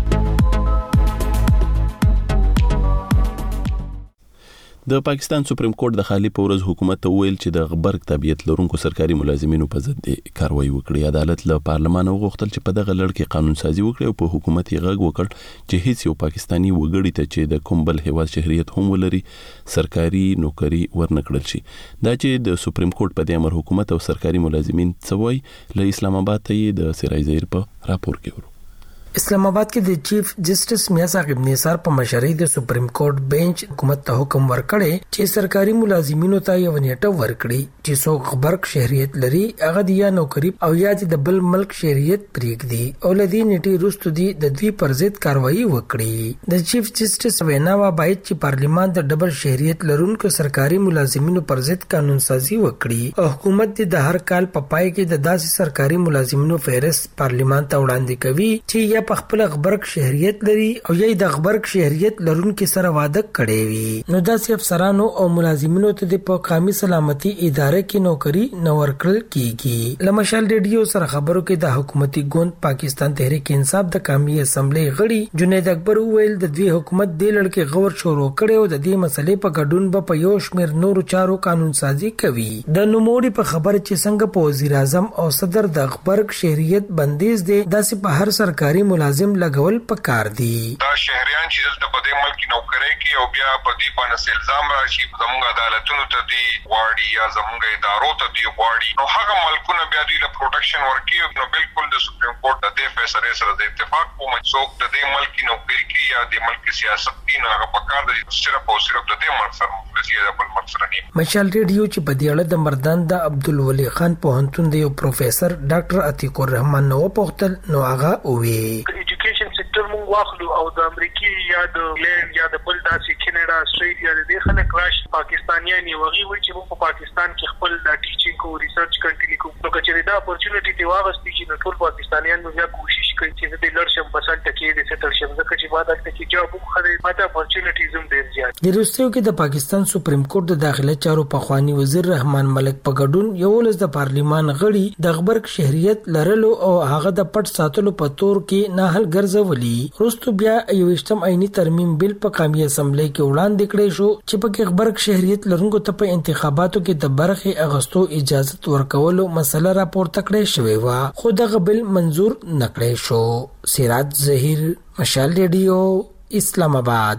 د پاکستان سپریم کورټ د خالی په ورځ حکومت ته ویل چې د غبرګ طبيعت لرونکو سرکاري ملازمینو په ضد کاروایی وکړي. عدالت له پارلمان غوښتل چې په دغه لړ کې قانون سازي وکړي او په حکومت یې غږ وکړ چې هیڅ یو پاکستانی وګړي ته چې د کوم بل هیواد شهریت هم ولري سرکاري نوکری ورنکړل شي. دا چې د سپریم کورټ په دې امر حکومت او سرکاري ملازمین څه وایي له اسلام آباد ته د سرای زهیر په راپور کې ورو. اسلام آباد کې د چیف جسټس میاں صاحب نثار په مشرۍ د سپریم کورټ بینچ حکومت ته حکم ورکړی چې سرکاري ملازمینو ته یو نیټه ورکړي چې څوک خبرک شهریت لري هغه د یا نوکری او یا د بل ملک شهریت پریږدي او لدی نیټه وروسته دی د دوی پر ضد کاروایی وکړي. د چیف جسټس وینا وا باید چې پارلیمان د ډبل شهریت لرونکو سرکاري ملازمینو پر ضد قانون سازي وکړي او حکومت د هر کال په پای کې د داسې سرکاري ملازمینو فهرست پارلیمان ته وړاندې کوي چې یا په خپل خبرک شهریت لري او یا د خبرک شهریت لرونکو سره واده کړي وي. نو داسې افسرانو او ملازمینو ته د قومي سلامتي ادارې کې نوکری نه ورکړل کیږي. لمشال ریډیو سره خبرو کې د حکومتي ګوند پاکستان تحریک انصاف د قومي اسمبلی غړي جنید اکبر ویل د دوی حکومت د لړکې غور شروع کړي او د دې مسلې په ګډون به په یو شمېر نورو چارو قانون سازي کوي. د نوموړي په خبره چې څنګه په وزیر اعظم او صدر د خبرک شهریت بندیز دي داسې په هر سرکاري ملازم لګول پکار دي. دا شهريان چې دلته په دې ملک نوکری کوي او بیا په دې باندې الزام راشي زموږ عدالتونو ته دی واړي یا زموږ ادارو ته دی واړي نو هغه ملکونه بیا دوی له پروټیکشن ورکوي. نو بالکل د سپریم کورټ د دې فیصلې سره د اتفاق کوم څوک د دې ملک نوکری کوي یا د ملک سیاست دی نو هغه پکار دی صرف او صرف د دې ملک سره مخلصي د بل ملک سره نه. مشال ریډیو چې په دې اړه د مردان د عبدالولي خان پوهنتون د یو پروفیسور ډاکټر عتیق الرحمن نو پوښتل نو هغه وی ایجوکیشن سیکټر مونږ واخلو او د امریکای یا د انګلند یا د بل داسې کینیډا استرالیا د دې خلک راش پاکستانیان یې وغي وي چې په پاکستان کې خپل د ټیچینګ او ریسرچ کنټینیو کوي. نو چې دا اپورچونټی دی واغستې چې ټول پاکستانیان نو بیا کوشش کوي چې د لړشم بسل ټکی د ستل شم ځکه چې بعد د کې جواب خو خدای ماته اپورچونټیز هم ډیر زیات. د روسیو کې د پاکستان سپریم کورټ د داخله چارو پخوانی وزیر رحمان ملک په ګډون یو لز د پارلیمان غړي د خبرک شهریت لرلو او هغه د پټ ساتلو په تور کې نه حل ګرځولي. روستو بیا یو اشتم عیني ترمیم بل په قومي اسمبلی کې وړاندې کړی شو چې په کې خبرک شهریت لرونکو ته په انتخاباتو کې د برخې اغستو اجازه ورکولو مسله راپورته کړې شوې و خو دغه بل منظور نکړی شو. سراج زهیر مشال ریډیو اسلام آباد.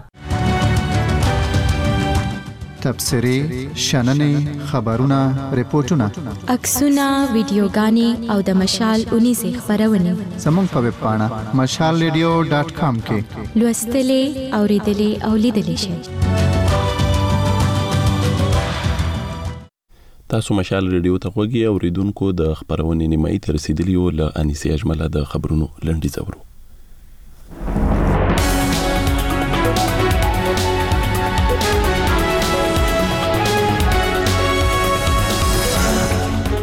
تبصری شننې خبرونه ریپورتونه عکسونه ویډیوګانې او د مشال اونې سه خبرونه زموږ په ویب پاڼه مشال ریډیو ډاټ کام کې لوستلې اوریدلې او لیدلې شئ. تاسو مشال ریډیو ته غوږی اوریدونکو د خبرونې نیمایي تر رسیدلی او له انیسي اجمله د خبرونو لنډیز اورو.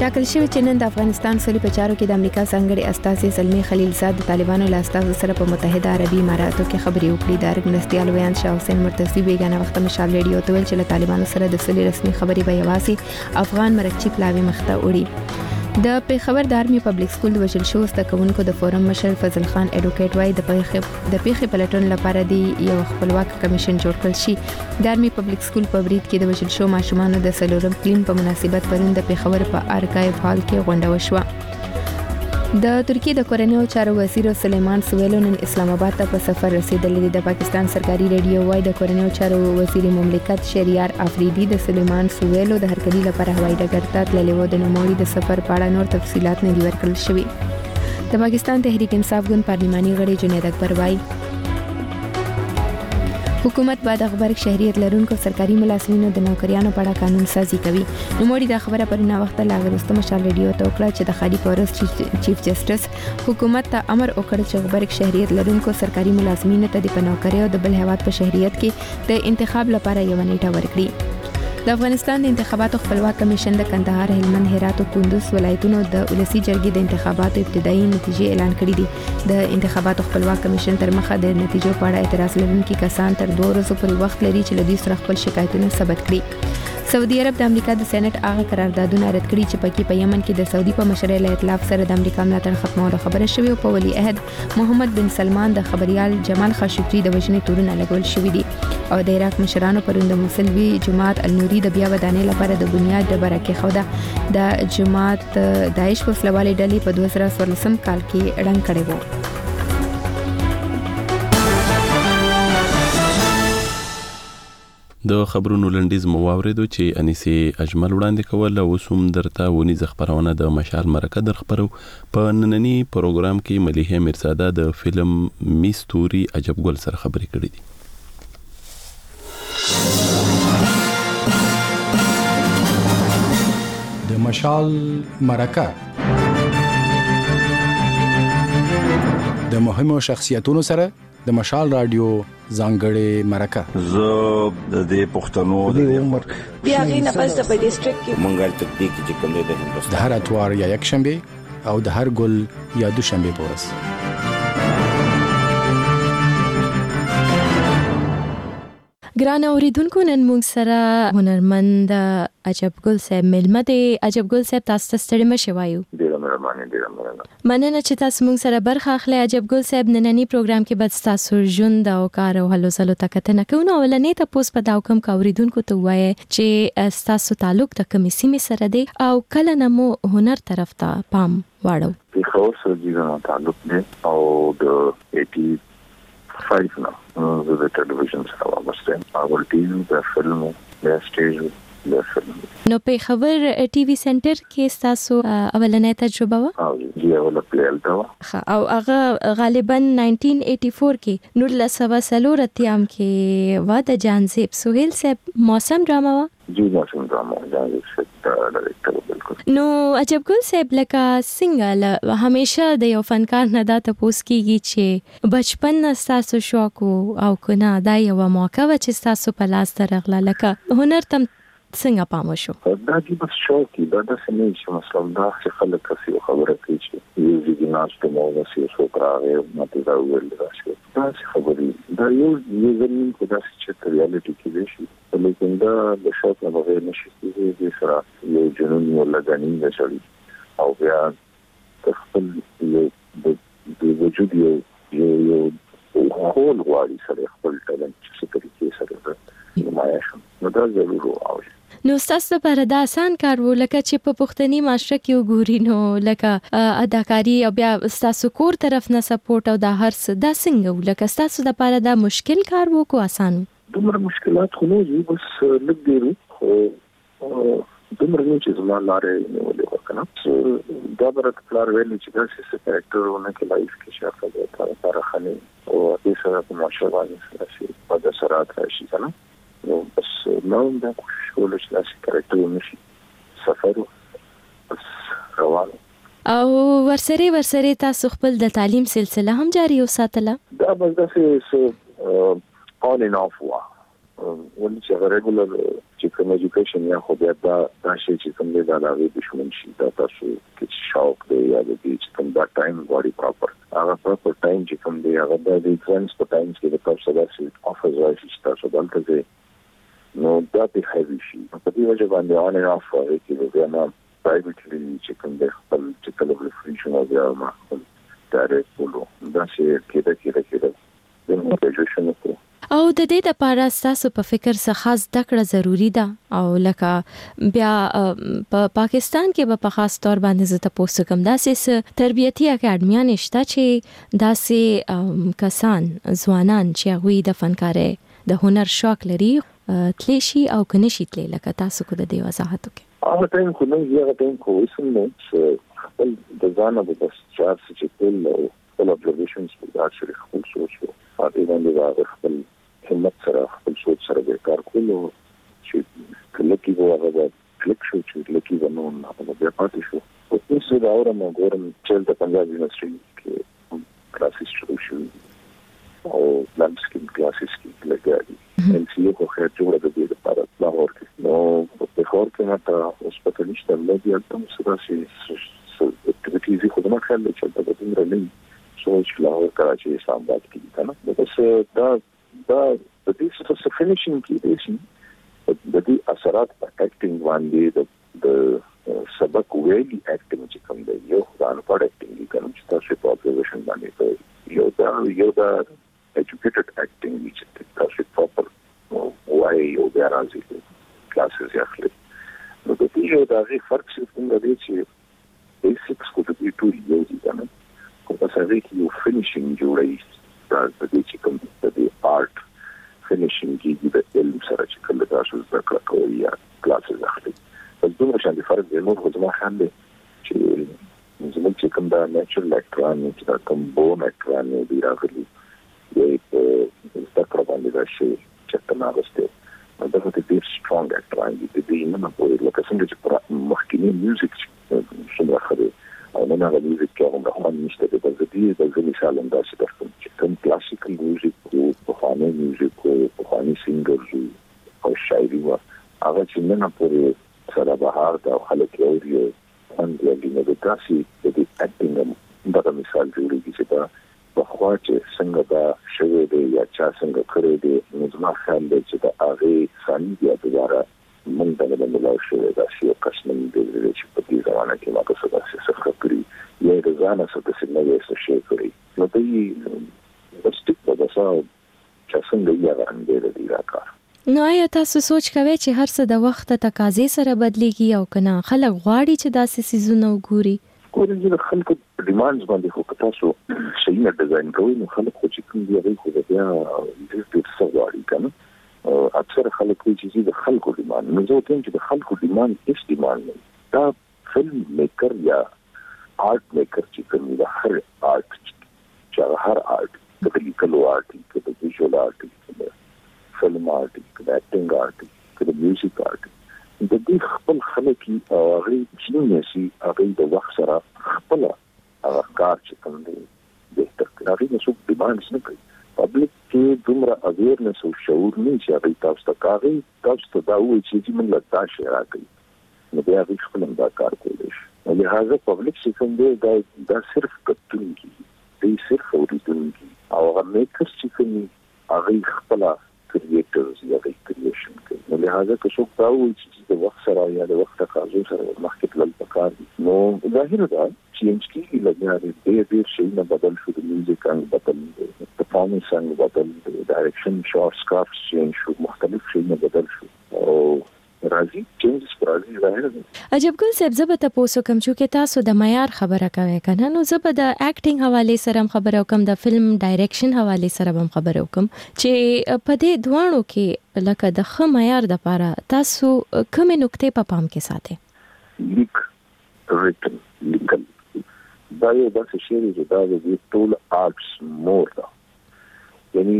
ټاکل شوی چې نن د افغانستان سولې په چارو کې د امریکا ځانګړي استازي زلمی خلیلزاد د طالبانو له استازو سره په متحده عربي اماراتو کې خبرې وکړې. د مرستیال ویان شاه حسین مرتضی بیگانه وخت مشال ریډیو ته ویل چې له طالبانو سره د سولې رسمي خبرې به یوازې افغان مرکچی پلاوی مخته وړي. د پیښور د آرمي پبلک سکول د وژل شو زده کوونکو د فورم مشر فضل خان اډوکیټ وايي د پیښې د پیښې پلټون لپاره دی یو خپلواک کمیشن جوړ کړل شي. د آرمي پبلک سکول په برید کې د وژل شو ماشومان د سلورم کلین په مناسبت پرون د پیښور په ارکایو هال کې غونډه وشوه. د ترکیه د کورنیو چارو وزیر سلیمان سویلو نن اسلام آباد ته په سفر رسیدلی. د پاکستان سرکاري ریډیو وايي د کورنیو چارو وزیر مملکت شهریار افریدي د سلیمان سویلو د هرکلی لپاره هوایي ډګر ته تللی و. د نوموړي د سفر په اړه نور تفصيلات نه دي ورکړل شوي. د پاکستان تحریک انصاف ګوند پارلماني غړي جنید اکبر وايي حکومت بعد خبرک شهريت لرونکو سرکاري ملازمینو د نوکریانو په اړه قانون سازي کوي. نو موري دا خبره پر نه وخت لا غوښته مشال ریډیو ته وکړه چې د خالي پورس چیف جسټس حکومت ته امر وکړ چې خبرک شهريت لرونکو سرکاري ملازمینو ته د پنوکریو د بل هواد په شهريت کې د انتخاب لپاره یو نیټه ورکړي. د افغانستان د انتخاباتو خپلواک کمیشن د کندهار، هلمند، هرات او کندوز ولایتونو د ولسی جرګې د انتخاباتو ابتدایي نتیجې اعلان کړې دي. د انتخاباتو خپلواک کمیشن تر مخه د نتیجو په اړه اعتراض لرونکي کسان تر دوه ورځې پورې وخت لري چې لدی سره خپل شکایتونه ثبت کړي. سعودي عرب د امریکا د سېنات هغه قراردادونه رد کړي چې پکې په یمن کې د سعودي په مشرۍ له ائتلاف سره د امریکا ملاتړ ختمولو خبره شوې او په ولی عہد محمد بن سلمان د خبريال جمال خاشقجي د وژنې تورونه لګول شوې دي. او د عراق مشرانو پرون د موسلوي جماعت النوري د بیا ودانې لپاره د بنیاد ډبره کېښوده. د جماعت داعش په فلوالي ډلې په دوه زره څوارلسم کال کې ړنګ کړی و. د خبرونو لنډیز مو واوریدو چې انیسي اجمل وړاندې کول او سوم درته ونی خبرونه د مشال مرکه در خبرو. په نننی پروګرام کې ملیحه میرزاده د فلم میستوري عجب ګل سره خبرې کړې دي. د مشال مرکه د مهمو شخصیتونو سره د مشال رادیو ځانګړې مرکه. زه د دې پښتنو د عمر بیا غي نه پس د ډیسټریکټ کې مونږه تدقیق چې کوم دی د هندوستان د هر اتوار یا یک شنبه او د هر ګل یا دوشنبه پورس. ګران اوریدونکو نن موږ سره هنرمند عجب ګل صاحب ملمه دی. عجب ګل صاحب تاسو ته ستړي مشه وایو. ډیره مهرباني ډیره مننه. مننه چې تاسو موږ سره برخه اخلي. عجب ګل صاحب نننی پروګرام کې بد تاسو ژوند او کار او هلو زلو تکته کوو. ولنې ته پوس په داو کم کا اوریدونکو ته وایي چې تاسو تعلق د کومې سیمې سره دی او کله نمو هنر طرف ته پام واړو. په خو سره جوړه تعلق دی او د ایټي فایو نه زه د ټلویزیون سره وابسته یم. هغه ټیم د فلم د سټیج د فلم نو په خبر ټي وي سنټر کې تاسو اولنې تجربه و او دی اوله پلیل دا او هغه غالبا نائنټین ایټي فور کې نور لسوا سلور اتیام کې و د جانزیب سہیل صاحب موسم ډراما و. جی موسم ډراما جانزیب صاحب ډایرکټر بالکل. نو عجب ګل صاحب لکه څنګه همیشه د یو فنکار نه دا تاسو کیږي چې بچپن نه تاسو شوق او کنه دا یو موقع و چې تاسو په لاس درغله لکه هنر تم څنګه پام وشو؟ دا چې بس شوق دا د سمې چې مثلا دا چې خلک کسي خبره کوي چې یو ځای ناس ته مو وسی شو راغې ماته دا ویل راشي. دا چې خبرې دا یو یو زمين کو دا چې ریالټي کې دي شي لیکن دا د شوق نه بغیر نشي کېږي. د سره یو جنون یو لګانی د شړی او بیا خپل یو د وجود یو یو خپل غواړي سره خپل ټالنت چې څه طریقې سره نمایش نو دا ضروري او نو تاسو لپاره دا آسان کار و لکه چې په پښتني معاشره کې وګوري نو لکه اداکاری او بیا تاسو کور طرف نه سپورټ او دا هر څه دا څنګه لکه تاسو لپاره دا مشکل کار و کو آسان؟ دومره مشکلات خو نه دي بس لږ دی خو دومره نه چې زما لارې نیولې وکنه دا برات پلار ویل چې دا څه کریکټرونه کې لایف کې شافه دا لپاره خني او دې سره په معاشره باندې سره په د سرات راشي کنه نو بس نو دا کوشش کول چې تاسو کریکټر ونشي سفر بس روانه او ورسره ورسره تاسو خپل د تعلیم سلسله هم جاری وساتله. دا بس دا څه اون ان اف وا ولې چې ریګولر چې کوم ایجوکیشن یا خو بیا دا دا شی چې کوم دی دا د دښمن شي دا تاسو کې شاوک دی یا د دې چې کوم دا ټایم باډي پراپر هغه پراپر ټایم چې کوم دی هغه د ایگزامز په ټایم کې د تاسو داسې افرز وایي چې تاسو دلته دی نو دا به هیوي شي په دې وجه باندې اون اند اف وایي چې بیا نه پرایویټلی چې کوم دی خپل چې کله ریفریشن او بیا ما خپل ډایرکټ بولو دا چې کېده کېده کېده د موټیویشن کو او د دې لپاره تاسو په فکر څه خاص دکړه ضروری ده او لکه بیا په پاکستان کې به په خاص تور باندې زته پوسټ کوم داسې تربیتی اکیډمیان شته چې داسې کسان ځوانان چې هغه د فنکاري د هنر شوق لري تلشي او کنيشي تل لکه تاسو کو د دې وضاحت وکړئ هغه ټایم خو نه یو ټایم خو وسنه چې خپل د ځان په بس چار چې ټول خپل ابزرویشنز په داسې شری خپل سوچ او هغه باندې خپل همت سره خپل سوچ سره به کار کولو چې کله کې وو هغه کلیک شو چې لکه ونه هغه بیا پاتې شو او څه دا اورم ګورم چې د پنجاب یونیورسيټي کې کلاسز شروع شو او لانډسکیپ کلاسز کې لګیا ان سی یو خو جوړه د دې لپاره لاهور کې نو په خور کې ماته اوس په تلشت لګیا تم سره چې اکټیویټیز خو ما خیال چې په دې رنګ سوچ لاهور کراچي اسلام آباد کې کنه نو بس دا دا د دې څه فینیشینګ کې دي چې د دې اثرات په اکټینګ باندې د د سبق ویلي اکټینګ چې کوم دی یو ځان په اکټینګ کې کوم چې تاسو په ابزرویشن باندې کوي یو دا یو دا ایجوکیټډ اکټینګ چې تاسو پراپر وایي یو بیا راځي کلاسز یې اخلي نو د دې یو دا غي فرق چې څنګه دی چې بیسیکس کو د دې ټول یو دي کنه کوم څه دی چې یو فینیشینګ جوړي دا د دې چې کوم د دې آرټ فینیشینګ کې د علم سره چې کله تاسو زده کړه کوئ یا کلاسز اخلي په دومره شان دي فرق دی نو خو زما خیال دی چې زموږ چې کوم دا نیچرل اکټران چې دا کوم بون اکټران دی راغلي یې په زده کړه باندې دا شی چې تناغسته دا د دې سترونګ اکټران دي د دې نه په لکه څنګه چې مخکینی میوزیک څنګه خري او نه هغه میوزیک کې هم راځي نشته د دې د دې مثال هم دا چې درته چې کوم کلاسیکل میوزیک او په خانه میوزیک او په خانه سینګرز او شاعري وا هغه چې نه پورې سره بهار دا خلک یو ان دې نه د تاسو د دې اکټینګ دا مثال جوړیږي چې دا په خوا چې څنګه دا شوی دی یا چا څنګه کړی دی نو زما خیال دی چې دا هغه ثاني بیا دوباره من دغه د ملاو شوی دا چې قسم دې چې په دې ځوانه کې ما څه داسې څه کړی یا د ځان څخه د سیمه څه شي کړی نو دې واستیک په تاسو چې څنګه یې راغلی دی راکار نو آیا تاسو سوچ کوئ چې هر څه د وخت تقاضې سره بدليږي او کنه خلک غواړي چې داسې سيزونه وګوري کوم چې خلکو ډیمانډز باندې خو تاسو شي نه ډیزاین کوي نو خلک خو چې کوم دی هغه خو بیا دې څه غواړي کنه اکثر خلک چې د خلکو ډیماند نو زه وایم چې د خلکو ډیماند هیڅ ډیماند نه دا فلم میکر یا آرټ میکر چې کوم د هر آرټ چې هر آرټ د لیکلو آرټ د ویژوال آرټ د فلم آرټ د اکټینګ آرټ د میوزیک آرټ د دې خپل خلک او هغه چې نه شي هغه د وخت سره خپل هغه کار چې کوم دی د تکراري نسو ډیماند نه کوي پبلک کې دومره اویرنس او شعور نه چې هغه تاسو ته کاږي تاسو ته دا وایي چې موږ له تاسو راکړي نو بیا هغه خپل دا کار کولی شي نو لهدا پبلک چې کوم دی دا دا صرف کتونکي دی صرف اوریدونکي او هغه میکرز چې کوم هغه خپل کریټرز یا کریشن کوي نو لهدا که څوک دا وایي چې د وخت سره یا د وخت تقاضا سره مخکې تلل پکار دي نو ظاهر ده چینج کیږي لګیا دی د دې شي نه بدل شو د میوزیک ان بدل پرفارمنس څنګه بدل ډایرکشن شارټ سکارف چینج شو مختلف شي نه بدل شو او راځي چینجز راځي ظاهر ده عجب ګل صاحب زه به تاسو کوم چې تاسو د معیار خبره کوي کنه نو زه به د اکټینګ حواله سره خبره کوم د فلم ډایرکشن حواله سره هم خبره کوم چې په دې دوانو کې لکه د خ معیار د لپاره تاسو کومه نقطې په پام کې ساتئ لیک ریټن لیکل دا یو داسې شی دی چې دا د ټول آرټس مور ده یعنی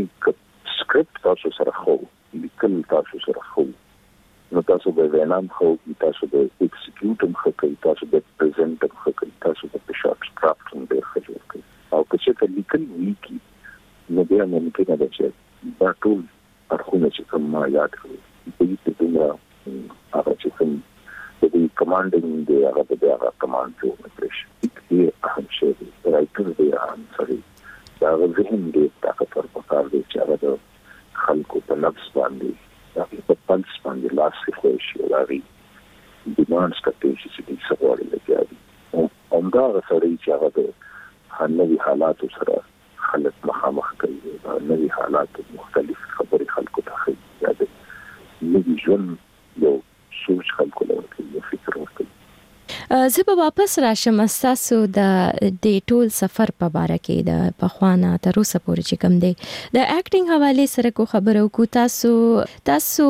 سکرپټ تاسو سره خو لیکل تاسو سره خو نو تاسو به وینام خو تاسو به ایکسیکیوټ هم کوي تاسو به پریزنټ هم کوي تاسو به شارټ سکرپټ هم به کوي او که څه لیکل وی کی نو بیا ممکن ده چې دا ټول اړخونه چې کوم ما یاد کړو په دې څنګه هغه چې کوم د کمانډینګ دی هغه د هغه کمانډ جوړ کړی دی اهم شی دی رایټر دی اهم سړي دا ذهن دی طاقتور پکار دی چې هغه د خلکو په نفس باندې دا په پنځ باندې لاس کې شي دا وی ډیمانډز کوي چې دې سپورټ لګي او همدا سړي چې هغه د نوي حالاتو سره خلک مخامخ کوي دا نوي حالات مختلف خبرې خلکو ته کوي دا د نوي ژوند یو سوچ خلکو له کوي فکر ورکوي. زه به واپس راشم تاسو د دې ټول سفر په باره کې د پخوانه تر اوسه پورې چې کوم دی د اکټینګ حواله سره کو خبرو کو تاسو تاسو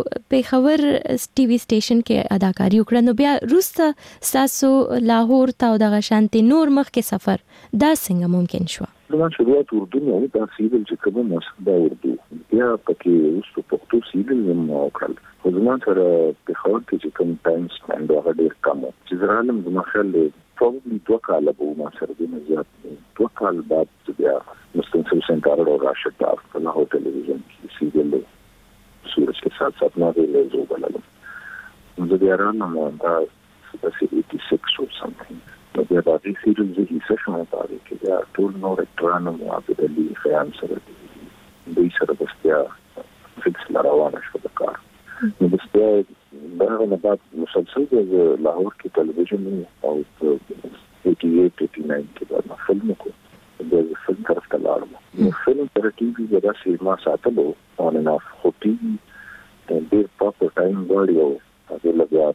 پیښور ټي وي سټیشن کې اداکاری وکړه نو بیا روسته تاسو لاهور ته د غشانتي نور مخ کې سفر دا څنګه ممکن شو؟ دا شروعات اردو نه دا سیدل چې کومه مسله اردو بیا پکې اوس په پښتو سیدل نه وکړل خو زموږ سره په خور کې چې کوم ټایم سپند هغه ډیر کم چې زرالم زما خیال دی probably دوه کاله به ما سره د زیات دوه کال بعد بیا مستنصر سنټر او راشد دار په لاهور ټلویزیون کې سیدل سورج के साथ साथ ना भी जो बलल मुझे बया रहा ना دا eighty-six or something نو بیا دا دې سیریل زه هیڅ شمه پاره کې بیا ټول نو رټرانو مو عبد علي خیام سره دوی سره بس بیا فکس لراوانه شو د کار نو بس بیا دا نه بعد مسلسل د لاهور کې ټلویزیون او eighty-eight eighty-nine کې دا فلم کو د فلم طرف ته لاړم نو فلم تر ټي وي دا سیما ساتلو اون ان اف خو ټي وي د ډیر پاپو ټایم غواړي او هغه لګیا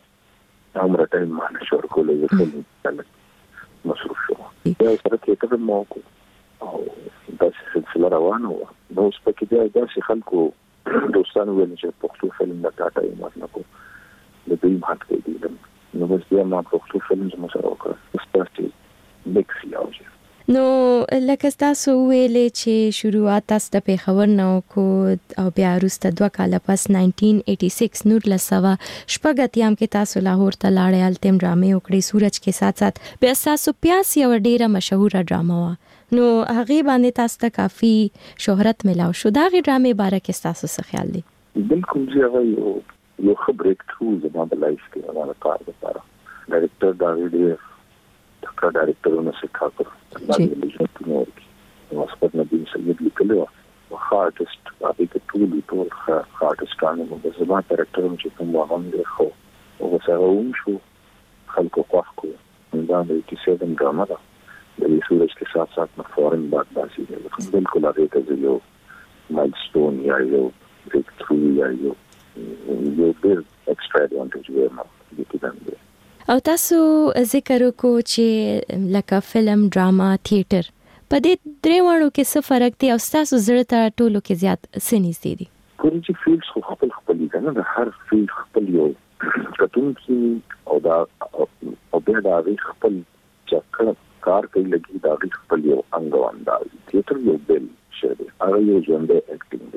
عمر ټایم باندې شور کولای فلم مصروف شو دا سره کې ته مو کو او دا سلسله روانه و نو سپکې بیا داسې خلکو دوستانو ویل چې پښتو فلم د ټاټا یې مات نه کو د دوی مات کې دي نو بس بیا ما پښتو فلم زما سره وکړ ستاسو مکس یاوځي نو لکه تاسو ویلې چې شروعات تاسو د پیښور نو کو او بیا وروسته دوه کاله پس nineteen eighty-six نور لسوا شپږتیام کې تاسو لاهور ته لاړې التم ډرامې وکړې سورج کې سات سات بیا تاسو پیاس یو ډیره مشهوره ډراما وا نو هغه باندې تاسو ته کافي شهرت ملاو شو دا غي ډرامې باره کې تاسو څه خیال دی؟ بالکل زه یو یو خبرې ټرو زما د لایف کې هغه کار لپاره ډایرکټر دا ویډیو کا ډایرکټر نو سکھا کر الله دې له نور کې واسپد نبی سید لیکلو او هارټست باندې کې ټول ټول هارټستانو په زما ډایرکټر چې کوم وغم دی خو او سره ووم شو خلکو خوښ کو دا د eighty-seven ډراما ده د سورج کې سات سات نه فورن بعد باسي ده بالکل هغه ته یو مایلستون یا یو بریک تھرو یا یو یو ډیر ایکسترا ایڈوانټیج ورنه دي کې او تاسو ذکر وکړو چې لکه فلم ډراما تھیټر په دې درېوانو کې څه فرق دی او تاسو زړه ته ټولو کې زیات څه نږدې دي؟ کوم چې فیلډز خو خپل خپل دي نه د هر فیلډ خپل یو کتون کې او دا او بیا دا خپل چې کار کوي لګي دا خپل یو انګو انداز تھیټر یو بل شی دی هغه یو ژوندې اکټینګ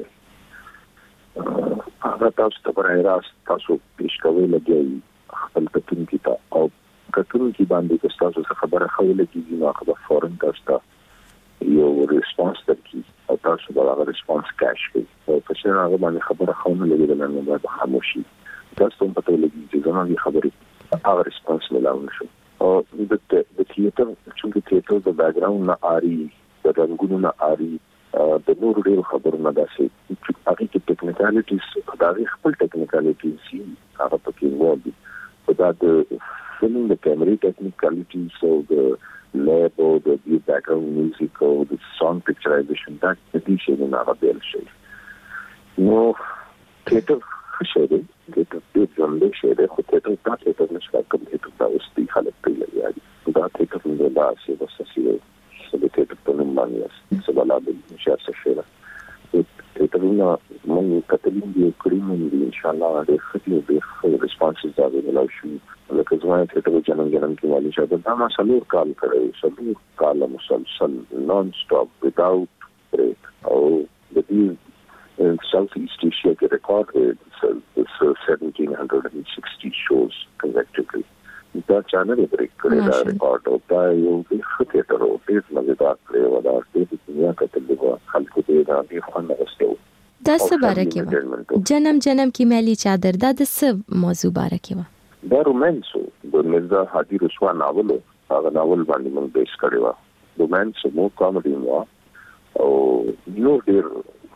دی هغه تاسو ته پرای راست تاسو پیش کوي لګي خپل کتون کی تا او کتون کی باندې که تاسو څه خبره خوله کیږي نو هغه فورن تاسو یو ریسپانس درکې او تاسو به هغه ریسپانس کاش کړئ او په شان هغه باندې خبره خوله لګیدل نو باید خاموشي تاسو په ټول کې چې زموږ خبرې هغه ریسپانس ملاوي شو او د د تھیټر چې تھیټر د بیک ګراوند نه آري د رنگونو نه آري د نور ډیر خبرو نه داسې هغه کې ټیکنیکالټیز دا خپل ټیکنیکالټیز هغه پکې وایي دا د فلم د کیمرې ټیکنیکالټیز او د لیب او د بیو بیک ګراوند میوزیک او د سانګ پکچرایزیشن دا د دې شی نه هغه بیل شي نو تھیټر ښه دی د دې ځندې شی دی خو تھیټر دا تھیټر نشته کوم تھیټر دا اوس دی خلک په لګي دا تھیټر نه دا چې بس سیو سبه تھیټر په نوم باندې سبا د مشار څخه تیترونه مونږ کتلین دی کړیم دی ان شاء الله د خپل د ریسپانسز دا ویلای شو لکه زما تیتر جنن جنن کې والی شاده دا ما سلور کال کړی سلور کال مسلسل نون سټاپ وداوت بریک او د دې ساوث ایست ایشیا کې ریکارډ seventeen sixty shows consecutively دا چانل بریک کړی دا ریکارډ او دا یو ښه تیتر او ډېر مزیدار کړی و دا د دنیا کتل دی خلکو دې دا ډېر خوند راستو دا څه باره کې و جنم جنم کې ملي چادر دا د څه موضوع باره کې و دا رومانسو د مرزا هادي رسوا ناول هغه ناول باندې موږ بیس کړی و رومانس مو کامیډي مو او یو ډیر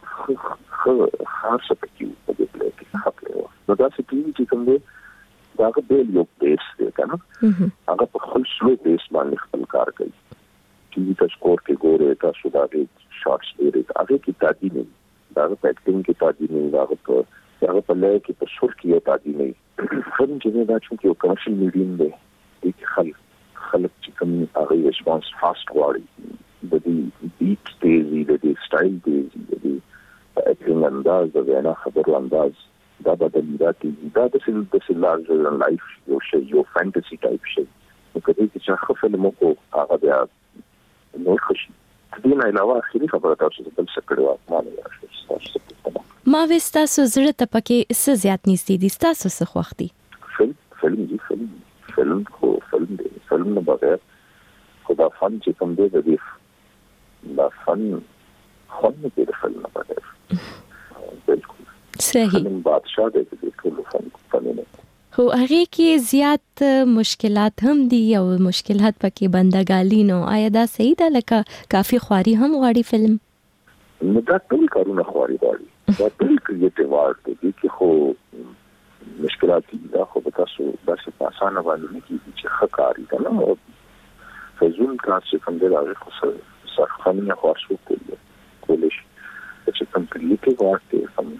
خاصه پکې په دې پلی کې خپل نو دا څه ټي وي چې کوم دی دا هغه بیل یو بیس دی کنه هغه په خپل سلو بیس باندې خپل کار کوي ټي وي ته سکور کې ګوره تاسو دا کې شارټس دی هغه کې تادي نه دا په اکټینګ کې تادي نه دا په هغه په لای کې په شور کې تادي نه فلم چې دا چې یو کمرشل میډیم دی چې خلک خلک چې کوم هغه ریسپانس فاست غواړي د دې بیټ دی د دې سټایل دی د دې اکټینګ انداز د وینا خبرو انداز دا بدل دا کې دا د سل د سل لارجر ان لایف یو شی یو فانټزي ټایپ شی نو کله چې څه فلم کو هغه بیا نو خوشي دې نه علاوه اخري خبره تاسو ته بل څه کړو ما نه راځي ما وستا سو زړه ته پکې څه زیات نږدې دي تاسو څه خوختي فلم فلم دی فلم فلم خو فلم دی فلم نه بغیر خدا فن چې کوم دی د دې دا فن خو نه دی د فلم نه بغیر بالکل صحیح فلم بادشاہ دی د ټول فن فن نه خو هغه کې زیات مشکلات هم دي او مشکلات پکې بندګالي نو آیا دا صحیح ده لکه کافي خواري هم غواړي فلم نو دا ټول کارونه خواري غواړي دا ټول کریټیو آرټ دی چې خو مشکلات دي دا خو تاسو داسې په اسانه باندې نه کیږي چې خکاری کنه فزون کار چې کوم دی هغه خو سرخانه خاصو کولی کولی چې کوم کریټیو آرټ دی کوم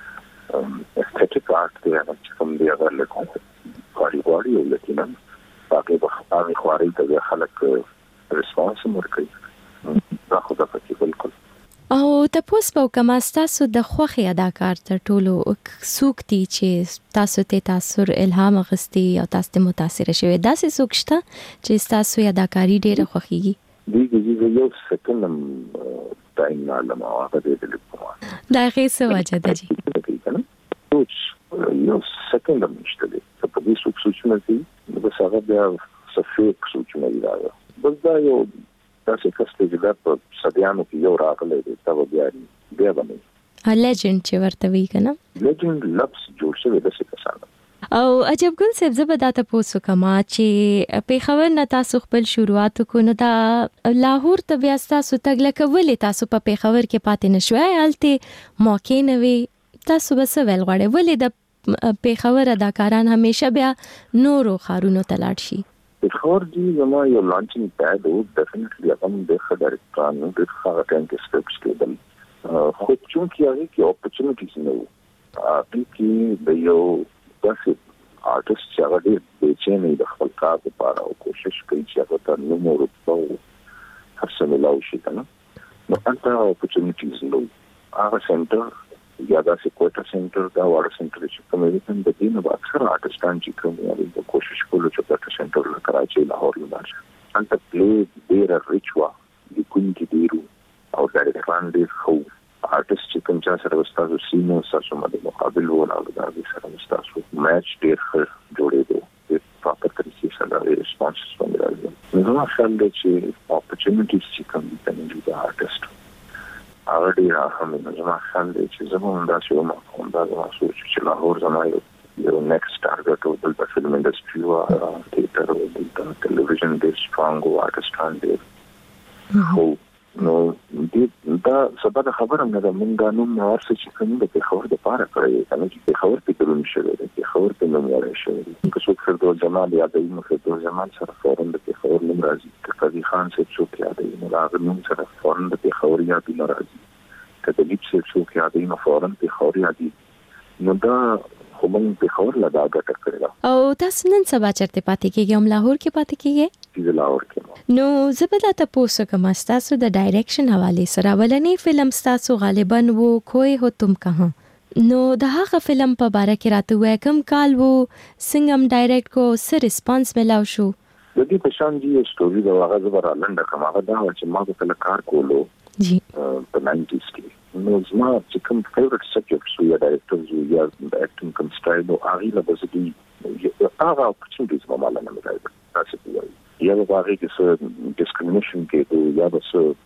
استټیک آرټ دی چې کوم دی هغه له کوم کاری غواړي او لکه نن باقي به هغه خواري ته خلک ریسپانس ورکوي دا خو دا پکې بالکل او تاسو په کومه تاسو د خوخي اداکار تر ټولو سوکتي چې تاسو ته تاثیر الهام غستي او تاسو ته متاثر شوي دا څه سوکشته چې تاسو یې اداکاری ډیره خوخيږي دیږي یو سکندم ټایم نه لمه هغه دې لیکم دا هیڅ وجه ده جی یو سکندم نشته دي په دې سوک سوچونه دي د هغه بیا صفیک سوچونه دي دا بس دا یو تاسو کله چې دا په صدیانو کې یو راغلی دی دا بیا بیا باندې ا لیجند چې ورته وی کنه لیجند لفظ جوړ شوی د څه کسانه او عجب ګل صاحب زبدا ته پوسو کما چې په خبر نه تاسو خپل شروعات کو نو دا لاهور ته بیا تاسو تګ لکه ولې تاسو په خبر کې پاتې نشوي الته موقع نه وي تاسو بس ویل غواړئ ولې د په خبر اداکاران همیشه بیا نورو خارونو تلاړ شي بخور دی زما یو لانچینګ پیډ او ډیفینټلی هم د خبر کانو د خبره ټانک سټپس کې بل خو چونکی هغه کې اپورتونټیز نه وو اته کې د یو داسې آرټیست چې هغه دې بچنه د خپل کار لپاره او کوشش کوي چې هغه ته نو مور په هر څه ملاوي شي کنه نو انته اپورتونټیز نو هغه سنټر یا دا سی کوټا سنټر دا واړه سنټر چې کوم وي هم د دې نه اکثر آرټستان چې کوم یاري د کوشش کولو چې کوټا سنټر له کراچي لاهور لاړ انت پلی ډیر ریچوا د کوم کې ډیرو او دا د فان ډیر خو آرټست چې کوم چې سره وستاسو سینو سره مده مقابل ولا دا د سره وستاسو میچ ډیر جوړې دي د پراپر طریقې سره ریسپانس څنګه نو نو خیال دی چې اپورتونټیز چې کوم دي د آرټست هغه ډیر هم نه زما خیال دی چې زموږ دا شو ما کوم دا زما سوچ چې لاهور زما یو یو نیکسټ ټارګټ او د فلم انډستری او تیاتر او د ټلویزیون د سترونګ آرټستان دی خو نو دې دا سبا خبره نه ده مونږ نو مارس چې کوم د خبر د پاره کړی کنه چې خبر پکې شوی دی چې خبر په نوم راځي شوی که څوک فرد جمال یادوي نو فرد جمال سره فورن د خبر نوم راځي که قاضي خان سره څوک یادوي نو هغه نوم سره فورن د خبر یاد نه راځي که د لیپ سره څوک یادوي نو فورن د خبر یادي نو دا خو موږ په خبر لا دا ګټه کړل او تاسو نن سبا چرته پاتې کېږئ هم لاهور کې پاتې کېږئ چې لاهور کې نو زبدا ته پوسو کوم تاسو د ډایریکشن حواله سره ولنې فلم تاسو غالبا وو کوی هو تم کہاں نو د هغه فلم په باره کې راته وای کوم کال وو څنګه ډایریکټ کو سر ریسپانس ملاو شو د دې په شان دی سټوري دا هغه زبر لنډه کوم هغه دا چې ما په کار کولو جی په ناینټیز کې نو زما چې کوم فیورټ سبجیکټ سو یا ډایریکټرز یا د اکټینګ کوم سټایل او هغه له بسدي هغه اپورتونټیز ما مالا نه ملایي تاسو کوی یا به هغه کې څه ډیسکریمینیشن کې یا به څه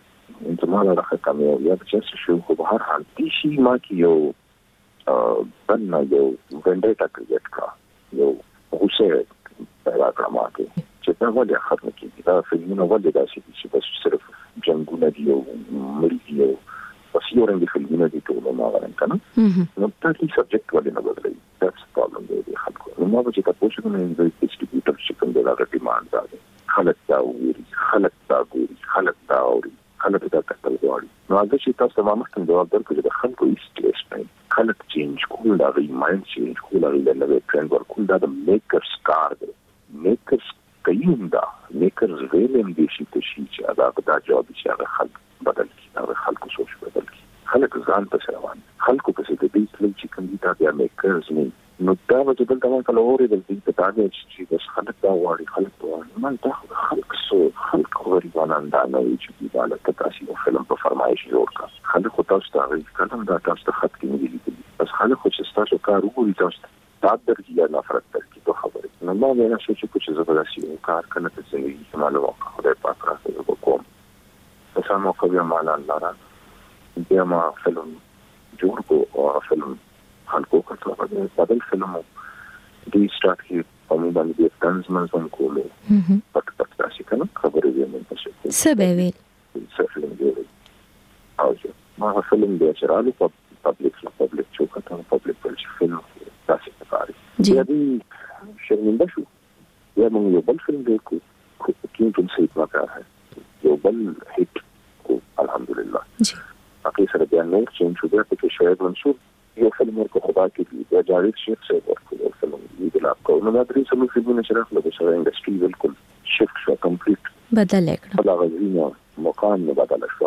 انتمال راخه کامیابی چې شو خو په هر حال دي شي ما کې یو بنه یو ونډه ټاکل کا یو غوسه پیدا کړم ماته چې په وړاندې ختم کیږي دا فلمونه ولې داسې دي چې بس صرف جنگونه دي او مړي دي او بس یو رنګ فلمونه دي ټول ما غواړم کنه نو تاسو سبجیکټ ولې نه بدلوي that's problem دی خلکو نو ما به چې تاسو کوم نه د ډیسټریبیوټر چې کوم د راغلي ډیماند ده خلک دا ووري خلک دا ګوري خلک دا اوري خلک دا کتل غواړي نو هغه چې تاسو ما مخکې جواب درکړم د خلکو ایسټیس نه خلک چینج کول دا غي مایند چینج کول دا د نوې ټرند ورکول دا د میکرز کار دی میکرز کيوم دا میکرز ویلم دي چې شي چې دا دا جواب چې هغه خلک بدل کړي هغه خلکو سوچ بدل کړي خلک ځان په روان خلکو په څه دې چې چې کوم دي دا بیا میکرز نه نو دا چې بل دا کله اوري د دې په تاګه چې بس خلک دا وایي خلک دا وایي man دا خلک سو خلک غریبانان دا نه چې دا له تاسو فلم په فرمایش جوړ کړ خلک خو تاسو ته غوښتل کړم دا تاسو ته خط کې نه دي بس خلک خو چې تاسو کار وګورئ تاسو دا درځي یا نفرت درځي په خبره نو ما نه شي چې چې زبردستي کار کنه ته څنګه یې معلومه خدای پاک راځي وکوم بس ما خو بیا معنا لاره بیا ما فلم جوړ کو او فلم خلکو کتل بدل فلمو دې سٹارټ کی په موږ باندې د تنظیم من کوله پټ پټ تاسو کنه خبرې یې من څه سبب ویل څه فلم جوړ او ما فلم دې چرالو په پبلک پبلک چوکاته پبلک پر فلم تاسو ته پاره یا دې شرمنده شو یا موږ یو بل فلم دې کو کوم کوم څه پکار ہے یو بل هیټ کو الحمدلله جی اکی سره بیا نور چې شو بیا په شاید منصور یو فلم ورکو خدا کې دی جاوید شیخ صاحب ورکو یو فلم دی د لاپ کو نو دا درې سمو فلمونه چې راغله د سره انډستری بالکل شفت شو کمپلیټ بدل کړ دا غوښنه مکان نه بدل شو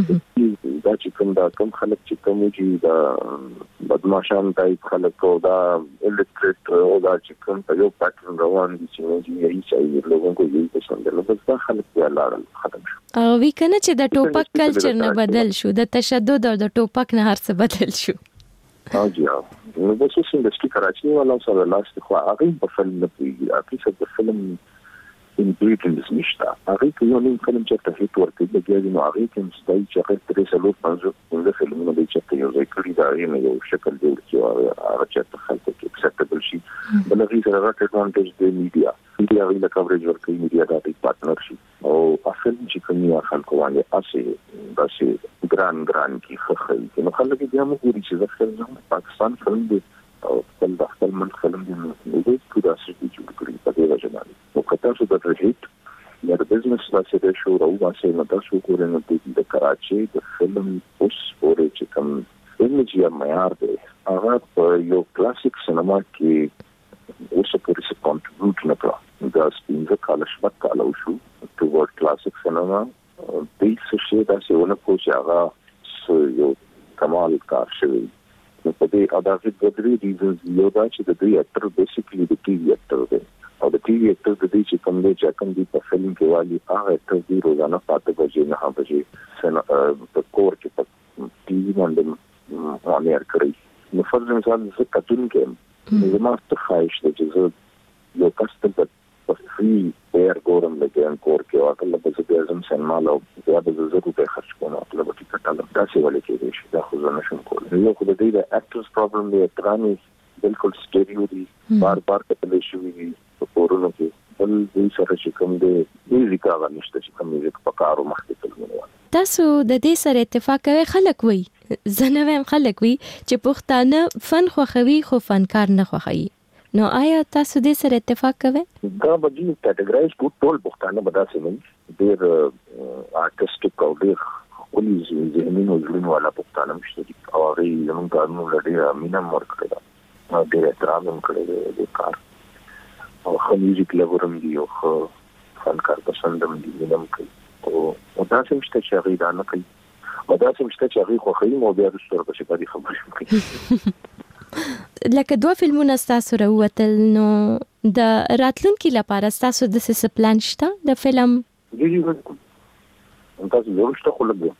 دا چې کوم دا کوم خلک چې کوم چې دا بدمعشان ټایپ خلک او دا الټریټ او دا چې کوم په یو پټرن روان دي چې موږ یې چې لوګو کو یې پسند له بس دا خلک یې لاړل ختم شو او وی کنه چې د ټوپک کلچر نه بدل شو د تشدد او د ټوپک نه هر څه بدل شو او جی نو د سوشل انډستری کراچي والا سره لاس خو هغه په فلم نه پیږي اته څه فلم ان بیټنس نشته هغه کې یو نیم فلم چې ته هیټ ورکړي د نو هغه کې مستای چې هغه ترې سلو پنځه د فلمونو د چې یو ځای کړی دا یې یو شکل دی چې هغه چې خلکو کې اکسپټیبل شي بل هغه سره راټ اډوانټیج د میډیا میډیا ویل کوریج ورکړي میډیا د پارټنرشپ او اصل چې کومه خلکو باندې اسه داسې ګران ګران کې خخې نو خلک بیا موږ ګوري چې ځکه پاکستان فلم دی او خپل د خپل من فلم دی نو دوی ټول اسې چې جوړ کړی په دې وجه باندې نو کته څه د هیټ یا د بزنس لاسه د شو راو واسه نو تاسو ګورئ نو د کراچي د فلم اوس پورې چې کوم ایمیج یا معیار دی هغه په یو کلاسیک سینما کې اوس پورې څه کنټریبیوټ نه کړ دا سپینځه کال شپږ کال شو ټوورډ کلاسیک سینما د څه شي دا څه ونه کو چې هغه یو کمال کار شوی نو په دې اډاغه د درې ریزنز یو دا چې د دې اکټر بیسیکلی د ټي وی اکټر دی او د ټي وی اکټر د دې چې کوم دی چې کوم دی په فلم کې والی هغه اکټر دی روزانه پاتې بجې نه بجې سن په کور کې په ټي وی باندې باندې کړی نو فرض مثال څه کتون کې نو ما ته خواهش ده چې یو کس ته په فری ایر ګورم لګین کور کې واکل له بس د اعظم سینما له بیا د زړه په خرج کوم خپل بټی کټاله تاسو ولې کې شي دا خو زه نشم کولای یو خو د دې د اکټرز پرابلم دی ترانه بالکل سټیریو دی بار بار کتل شي وي په کورونو کې بل دې سره چې کوم دی میوزیک هغه نشته چې کوم میوزیک په کارو مخکې تلونه تاسو د دې سره اتفاق کوي خلک وي زنه خلک وي چې پښتانه فن خوخوي خو فنکار نه خوخوي نو آیا تاسو دې سره اتفاق کوئ دا به دې کټګورایز کو ټول پښتانه به داسې نه ډېر آرټیسټیک او ډېر ولې ذهني نوځلین والا پښتانه مشته او هغه زموږ کارونو لړۍ مینا مور کړی دا ډېر احترام هم کړی دی کار او خو میوزیک لورم دی او خو فنکار پسندم دی وینم کوي او دا څه مشته چې هغه دا نه کوي او دا څه مشته چې هغه خو خې مو بیا د ستور په شپه دي خبرې کوي لکه دوه فلمونه تاسو راوتل نو د راتلونکي لپاره تاسو د څه پلان شته د فلم جی جی تاسو ضرور شته خو لګي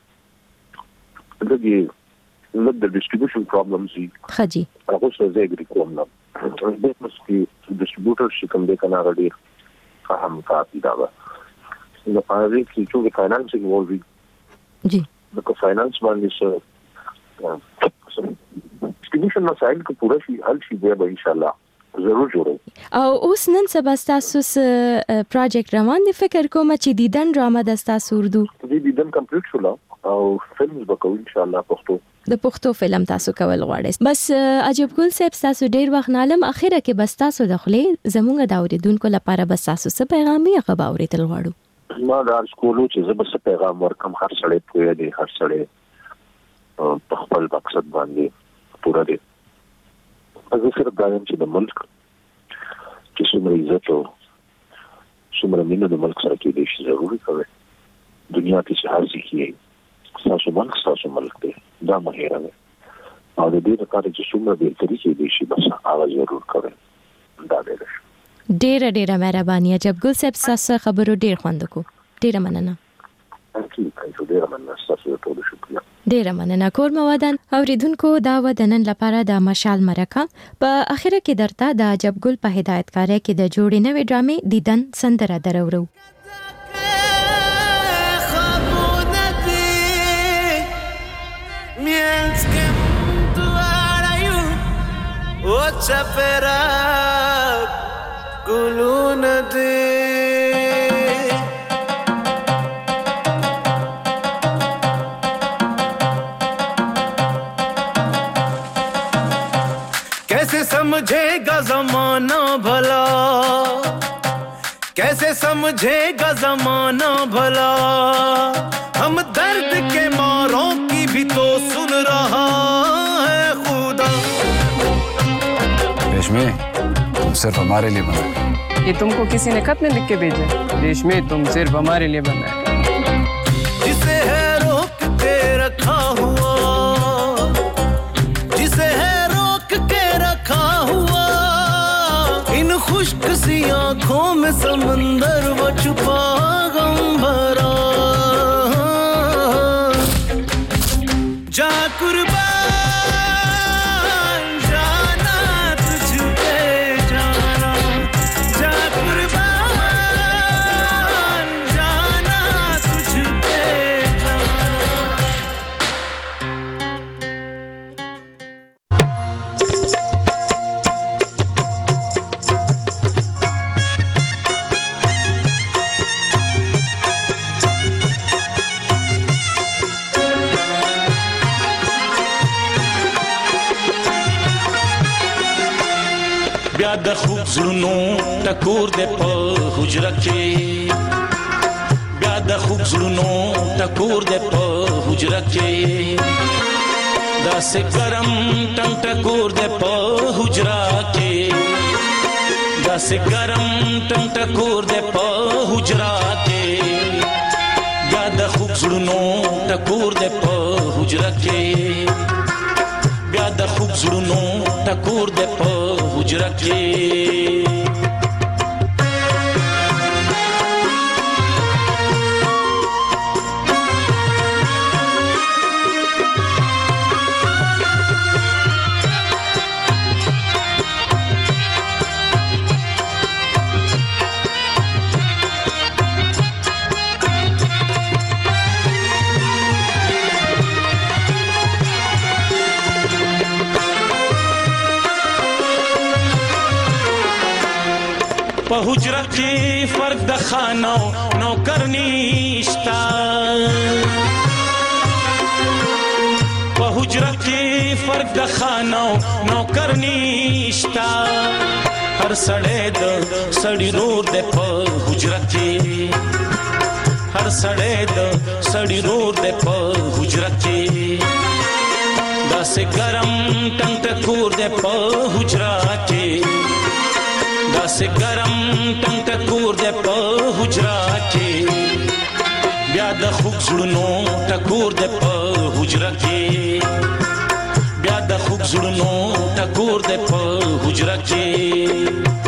لګي لګ د ډیسټریبیوشن پرابلمز دي خجی هغه څه زیګری کوم نه د مسکی ډیسټریبیوټر شي کوم د کنه غړي هم کافي دا نو هغه چې چې فاینانس انوالوي جی نو فاینانس باندې څه ډیسټریبیوشن مسائل کو پورا شي حل شي به ان شاء الله ضرور جوړو. او اوس نن سبا تاسو پروجیکټ روان دي، فکر کوم چې دیدن ډرامه د تاسو اردو دې دیدن کمپلیټ شول او فلمز وکړو ان شاء الله پښتو د پښتو فلم تاسو کول غواړئ. بس عجب ګل صاحب تاسو ډیر وخت نالم اخیره کې بس تاسو د خلې زموږ د اوریدونکو لپاره بس تاسو څه پیغام یې غو اوریدل غواړو؟ ما د سکولو چې زه به پیغام ورکم هر سړی پوهه دی، هر سړی په خپل مقصد باندې پوره دی. زه صرف دا یم چې د ملک چې څومره عزت او څومره مینه د ملک سره کې دي ضروري کوي. دنیا کې چې هر څه کیږي تاسو ملک تاسو ملک دی، دا مه هېروئ او د دې لپاره چې څومره بهتري کې دي شي بس هغه ضرور کوئ. دا ډېر ډېره ډېره مهرباني عجب ګل صاحب، تاسو خبرو ډېر خوند کو. ډېره مننه. ډېره مننه تاسو ته، شکریہ. ډېره مننه. کور موادن اوریدونکو دا ودنن لپاره د مشال مرکه په اخره کې درته د عجب ګل په هدایتکارۍ کې د جوړې نوې ډرامې دیدن سندره درورو. Między kim tu arayu o chapera kuluna de कैसे समझेगा ज़माना भला, कैसे समझेगा ज़माना भला, हम दर्द के मारों की भी तो सुन रहा है खुदा. रेशमी, तुम सिर्फ हमारे लिए बना है. ये तुमको किसी ने खत में लिख के भेजा? रेशमी, तुम सिर्फ हमारे लिए बना है. जिसे है रोक के रखा हुआ, जिसे है रोक के रखा हुआ, इन खुश्क सी आंखों में समंदर वो छुपा गम भरा. जा कुर्बान जाना तुझ पे जाना, जा कुर्बान जाना तुझ पे जाना. بیا د خوب زړونو ټکور دې په حجره کې، بیا د خوب زړونو ټکور دې په حجره کې، داسې ګرم ټنګ ټکور دې په حجره کې، داسې ګرم ټنګ ټکور دې په حجره کې، بیا د خوب زړونو ټکور دې په حجره کې، بیا د خوب زړونو ټکور دې په حجره کې. په حجره کې فرق د خانو نوکر نشتا، په حجره کې فرق د خانو نوکر نشتا، هر سړی د سړی رور دی په حجره کې، هر سړی د سړی رور دی په حجره کې، داسې ګرم ټنګ ټکور دی په حجره کې، داسې ګرم ټنګ ټکور دی په حجره کې، بیا د خوب زړونو ټکور دی په حجره کې، بیا د خوب زړونو ټکور دی په حجره کې.